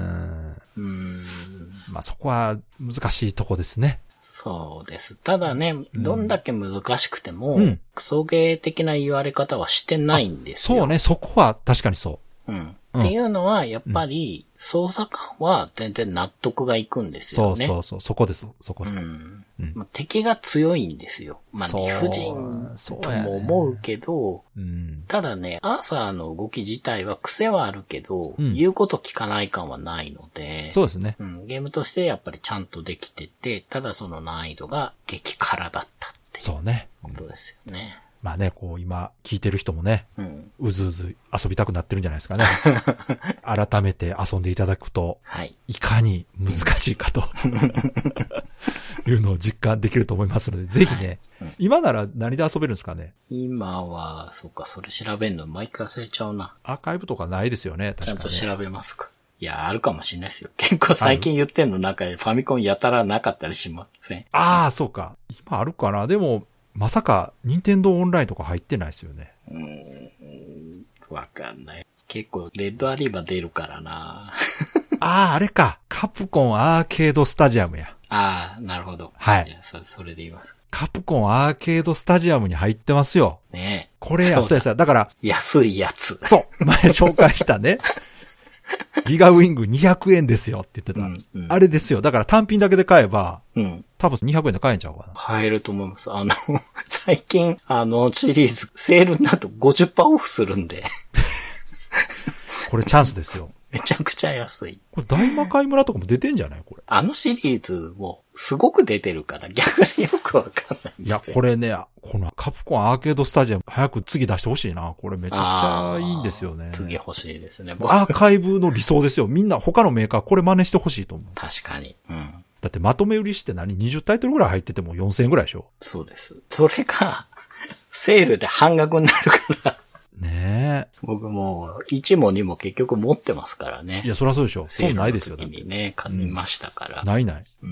S2: うーん。まあそこは難しいとこですね。
S3: そうです。ただね、どんだけ難しくても、うん、クソゲー的な言われ方はしてないんですよ。
S2: そうね、そこは確かにそう。
S3: うん。うん、っていうのは、やっぱり、操作感は全然納得がいくんですよね。
S2: そうそうそう、そこです、そこです。
S3: うんうんまあ、敵が強いんですよ。まあ、理不尽とも思うけど、うねうん、ただね、アーサーの動き自体は癖はあるけど、うん、言うこと聞かない感はないので、
S2: そうですね、
S3: うん。ゲームとしてやっぱりちゃんとできてて、ただその難易度が激辛だったっていう。
S2: そうね。
S3: ことですよね。
S2: まあね、こう今聞いてる人もね、うん、うずうず遊びたくなってるんじゃないですかね。改めて遊んでいただくと、はい、いかに難しいかと、いうのを実感できると思いますので、ぜひね、はいうん、今なら何で遊べるんですかね。
S3: 今は、そうか、それ調べるの毎回忘れちゃうな。
S2: アーカイブとかないですよね、確かに、ね。
S3: ちゃんと調べますか。いや、あるかもしれないですよ。結構最近言ってんの中でファミコンやたらなかったりしません。
S2: ああ、そうか。今あるかな。でも、まさか、任天堂オンラインとか入ってないですよね。
S3: うーん、わかんない。結構、レッドアリーバ出るからな
S2: ああ、あれか。カプコンアーケードスタジアムや。
S3: ああ、なるほど。
S2: はい。
S3: いや、それ、それで言います。
S2: カプコンアーケードスタジアムに入ってますよ。
S3: ねえ。
S2: これや、そうやさ。だから。
S3: 安いやつ。
S2: そう。前紹介したね。ギガウィングにひゃくえんですよって言ってた、うんうん。あれですよ。だから単品だけで買えば、うん、多分にひゃくえんで買えんちゃうかな。
S3: 買えると思います。あの、最近、あの、シリーズ、セールになると ごじゅっパーセント オフするんで。
S2: これチャンスですよ。
S3: めちゃくちゃ安い。
S2: これ大魔界村とかも出てんじゃないこれ。
S3: あのシリーズもすごく出てるから逆によくわかんないんですよ。
S2: いや、これね、このカプコンアーケードスタジアム早く次出してほしいな。これめちゃくちゃいいんですよね。
S3: 次欲しいですね。
S2: アーカイブの理想ですよ。みんな他のメーカーこれ真似してほしいと思う。
S3: 確かに。うん。
S2: だってまとめ売りして何 にじゅうタイトルぐらい入っててもよんせんえんぐらいでしょ。
S3: そうです。それが、セールで半額になるから。
S2: ねえ。
S3: 僕もいちもにも結局持ってますからね。
S2: いや、そりゃそうでしょ。そうないですよ。
S3: セールの時にね、買いましたから。
S2: うん、ないない。うん。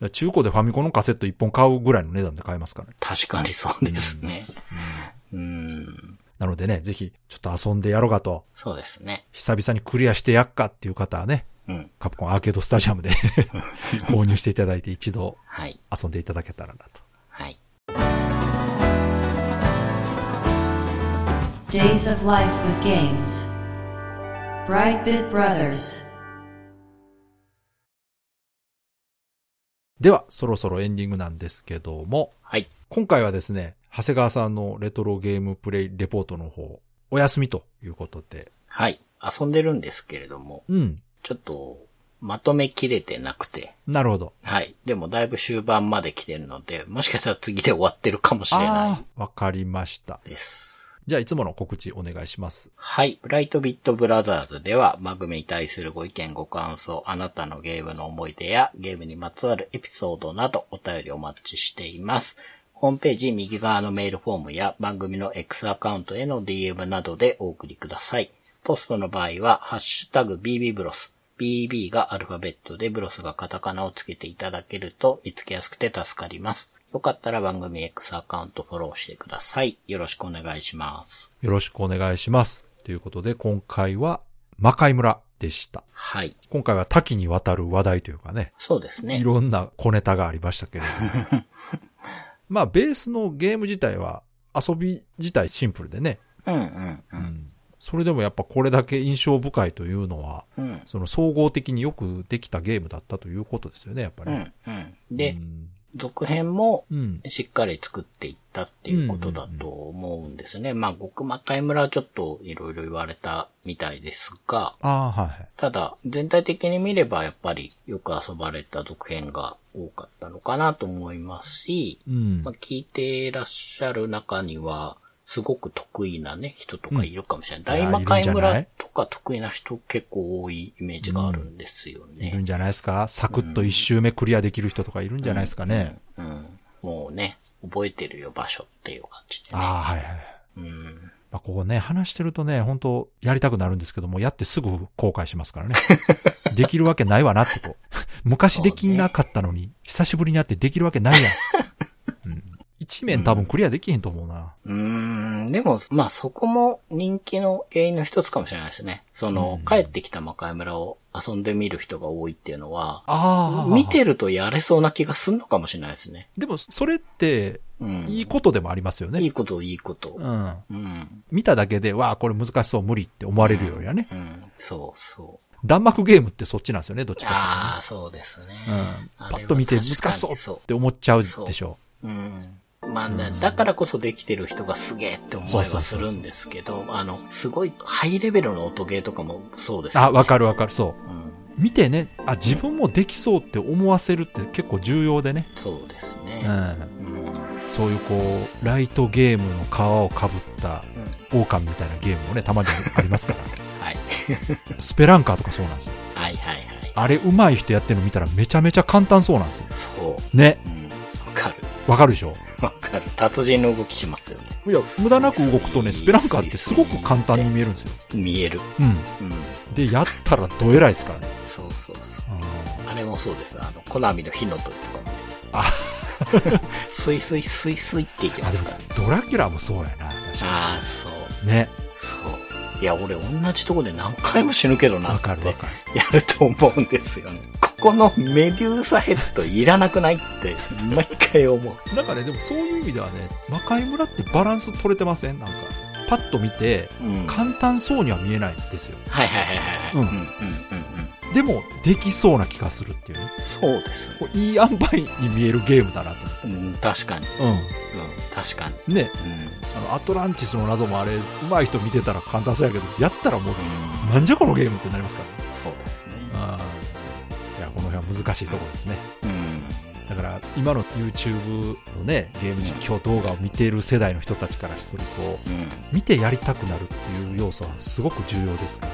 S2: 中古でファミコンのカセットいっぽん買うぐらいの値段で買えますからね。
S3: 確かにそうですね。うん。うん、
S2: なのでね、ぜひ、ちょっと遊んでやろうかと。
S3: そうですね。
S2: 久々にクリアしてやっかっていう方はね、うん、カプコンアーケードスタジアムで購入していただいて一度、遊んでいただけたらなと。
S3: はい。
S1: Days of Life with Games Brightbit Brothers
S2: では、そろそろエンディングなんですけども、
S3: はい。
S2: 今回はですね、長谷川さんのレトロゲームプレイレポートの方、お休みということで。
S3: はい。遊んでるんですけれども、うん。ちょっと、まとめきれてなくて。
S2: なるほど。
S3: はい。でもだいぶ終盤まで来てるので、もしかしたら次で終わってるかもしれない。あ
S2: あ、わかりました。
S3: です。
S2: じゃあ、いつもの告知お願いします。
S3: はい。ブライトビットブラザーズでは、番組に対するご意見ご感想、あなたのゲームの思い出や、ゲームにまつわるエピソードなど、お便りお待ちしています。ホームページ右側のメールフォームや、番組の X アカウントへの ディーエム などでお送りください。ポストの場合は、ハッシュタグ ビービー ブロス、 ビービー がアルファベットでブロスがカタカナをつけていただけると見つけやすくて助かります。よかったら番組 X アカウントフォローしてください。よろしくお願いします。
S2: よろしくお願いします。ということで今回は魔界村でした。
S3: はい。
S2: 今回は多岐にわたる話題というかね。
S3: そうですね。
S2: いろんな小ネタがありましたけれども。まあベースのゲーム自体は遊び自体シンプルでね。
S3: うんうんうん。うん
S2: それでもやっぱこれだけ印象深いというのは、うん、その総合的によくできたゲームだったということですよね、やっぱり。
S3: うんうん、で、うん、続編もしっかり作っていったっていうことだと思うんですね。まあ、極魔界村はちょっといろいろ言われたみたいですが、
S2: あ、はい、
S3: ただ全体的に見ればやっぱりよく遊ばれた続編が多かったのかなと思いますし、うんまあ、聞いていらっしゃる中には、すごく得意なね、人とかいるかもしれない。うん、大魔界村とか得意な人結構多いイメージがあるんですよね。
S2: うん、いるんじゃないですか。サクッと一周目クリアできる人とかいるんじゃないですかね。
S3: うん。うんうん、もうね、覚えてるよ場所っていう感じで、ね。
S2: ああ、はいはい。うん。まあ、ここね、話してるとね、本当やりたくなるんですけども、やってすぐ後悔しますからね。できるわけないわなってこう。昔できなかったのに、ね、久しぶりにやってできるわけないやん。うん一面多分クリアできへんと思うな。
S3: うーん、でも、まあそこも人気の原因の一つかもしれないですね。その、帰ってきた魔界村を遊んでみる人が多いっていうのは、あ見てるとやれそうな気がするのかもしれないですね。
S2: でも、それって、いいことでもありますよね。
S3: いいこと、いいこと。うん。
S2: うん、見ただけで、わあ、これ難しそう、無理って思われるよりはね。
S3: うん、うん、そうそう。
S2: 弾幕ゲームってそっちなんですよね、どっちかっていうと、ね。
S3: ああ、そうですね。
S2: うん。パッと見て難しそうって思っちゃうでしょ。
S3: ううん。まあね、だからこそできてる人がすげえって思いはするんですけど、あの、すごいハイレベルの音ゲーとかもそうですよね。
S2: あ、わかるわかる、そう。うん、見てね、あ、自分もできそうって思わせるって結構重要でね。
S3: そうですね。
S2: うん。うん、そういうこう、ライトゲームの皮をかぶった狼みたいなゲームもね、たまにありますから。はい。スペランカーとかそうなんですよ。
S3: はいはいはい。
S2: あれ上手い人やってるの見たらめちゃめちゃ簡単そうなんですよ。
S3: そう。
S2: ね。
S3: うん。わかる。
S2: わかるでしょ？
S3: わかる。達人の動きしますよね。
S2: いや、無駄なく動くとね、スペランカーってすごく簡単に見えるんですよ。
S3: 見える。
S2: うん。うん。で、やったらどえらいですからね。
S3: そうそうそう。あれもそうです。あの、コナミの火の鳥とかもね。あスイスイスイスイっていきますからね。
S2: ドラキュラもそうやな。確かに
S3: ああ、そう。
S2: ね。
S3: そう。いや、俺同じとこで何回も死ぬけどなって。
S2: わかるわかる。
S3: やると思うんですよね。ここのメデューサヘッドいらなくないって毎回思う。
S2: なんかね、でもそういう意味ではね、魔界村ってバランス取れてません？なんかパッと見て、うん、簡単そうには見えないんですよ。
S3: はいはいはいはい。うんうんうんうん。
S2: でもできそうな気がするっていうね。
S3: そうです。
S2: いい塩梅に見えるゲームだなと思って。
S3: うん、確かに。うん。うん、確かに。
S2: ね。うん、あのアトランティスの謎もあれ上手い人見てたら簡単そうやけど、やったらもう、うん、なんじゃこのゲームってなりますからね。
S3: そうですね。
S2: あいやこの辺は難しいところですね。うん。だから今の YouTube のねゲーム実況動画を見ている世代の人たちからすると、うん、見てやりたくなるっていう要素はすごく重要ですから。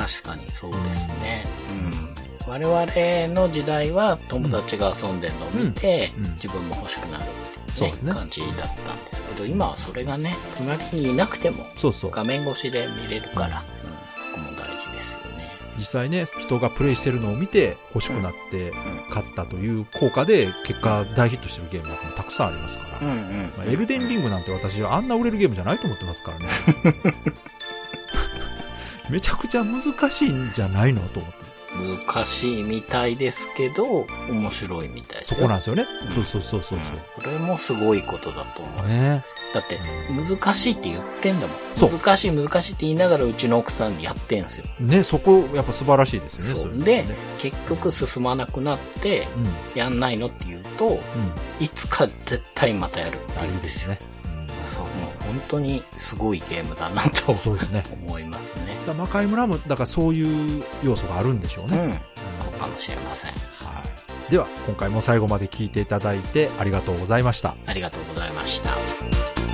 S3: 確かにそうですね。うん。うん我々の時代は友達が遊んでるのを見て、うんうん、自分も欲しくなるっていう、ね、ね感じだったんですけど、今はそれがね、隣にいなくても画面越しで見れるから、うん、そこも大事ですよね。
S2: 実際ね、人がプレイしてるのを見て欲しくなって買ったという効果で結果大ヒットしてるゲームがたくさんありますから、うんうんまあ、エルデンリングなんて私はあんな売れるゲームじゃないと思ってますからね。めちゃくちゃ難しいんじゃないのと思って。
S3: 難しいみたいですけど面白いみたいですよ。
S2: そこなんですよね、うん、そうそうそうそう、うん、
S3: これもすごいことだと思う、ね、だって難しいって言ってんだもん。難しい難しいって言いながらうちの奥さんやってんすよ
S2: ね。そこやっぱ素晴らしいですよね。
S3: そうそで、ね、結局進まなくなって、うん、やんないのって言うと、うん、いつか絶対またやるって言うんですよね。そうもう本当にすごいゲームだなとそうです、ね、思いますね。
S2: だ魔界村もだからそういう要素があるんでしょうね。うん、
S3: そうかもしれません。はい。
S2: では今回も最後まで聞いていただいてありがとうございました。
S3: ありがとうございました。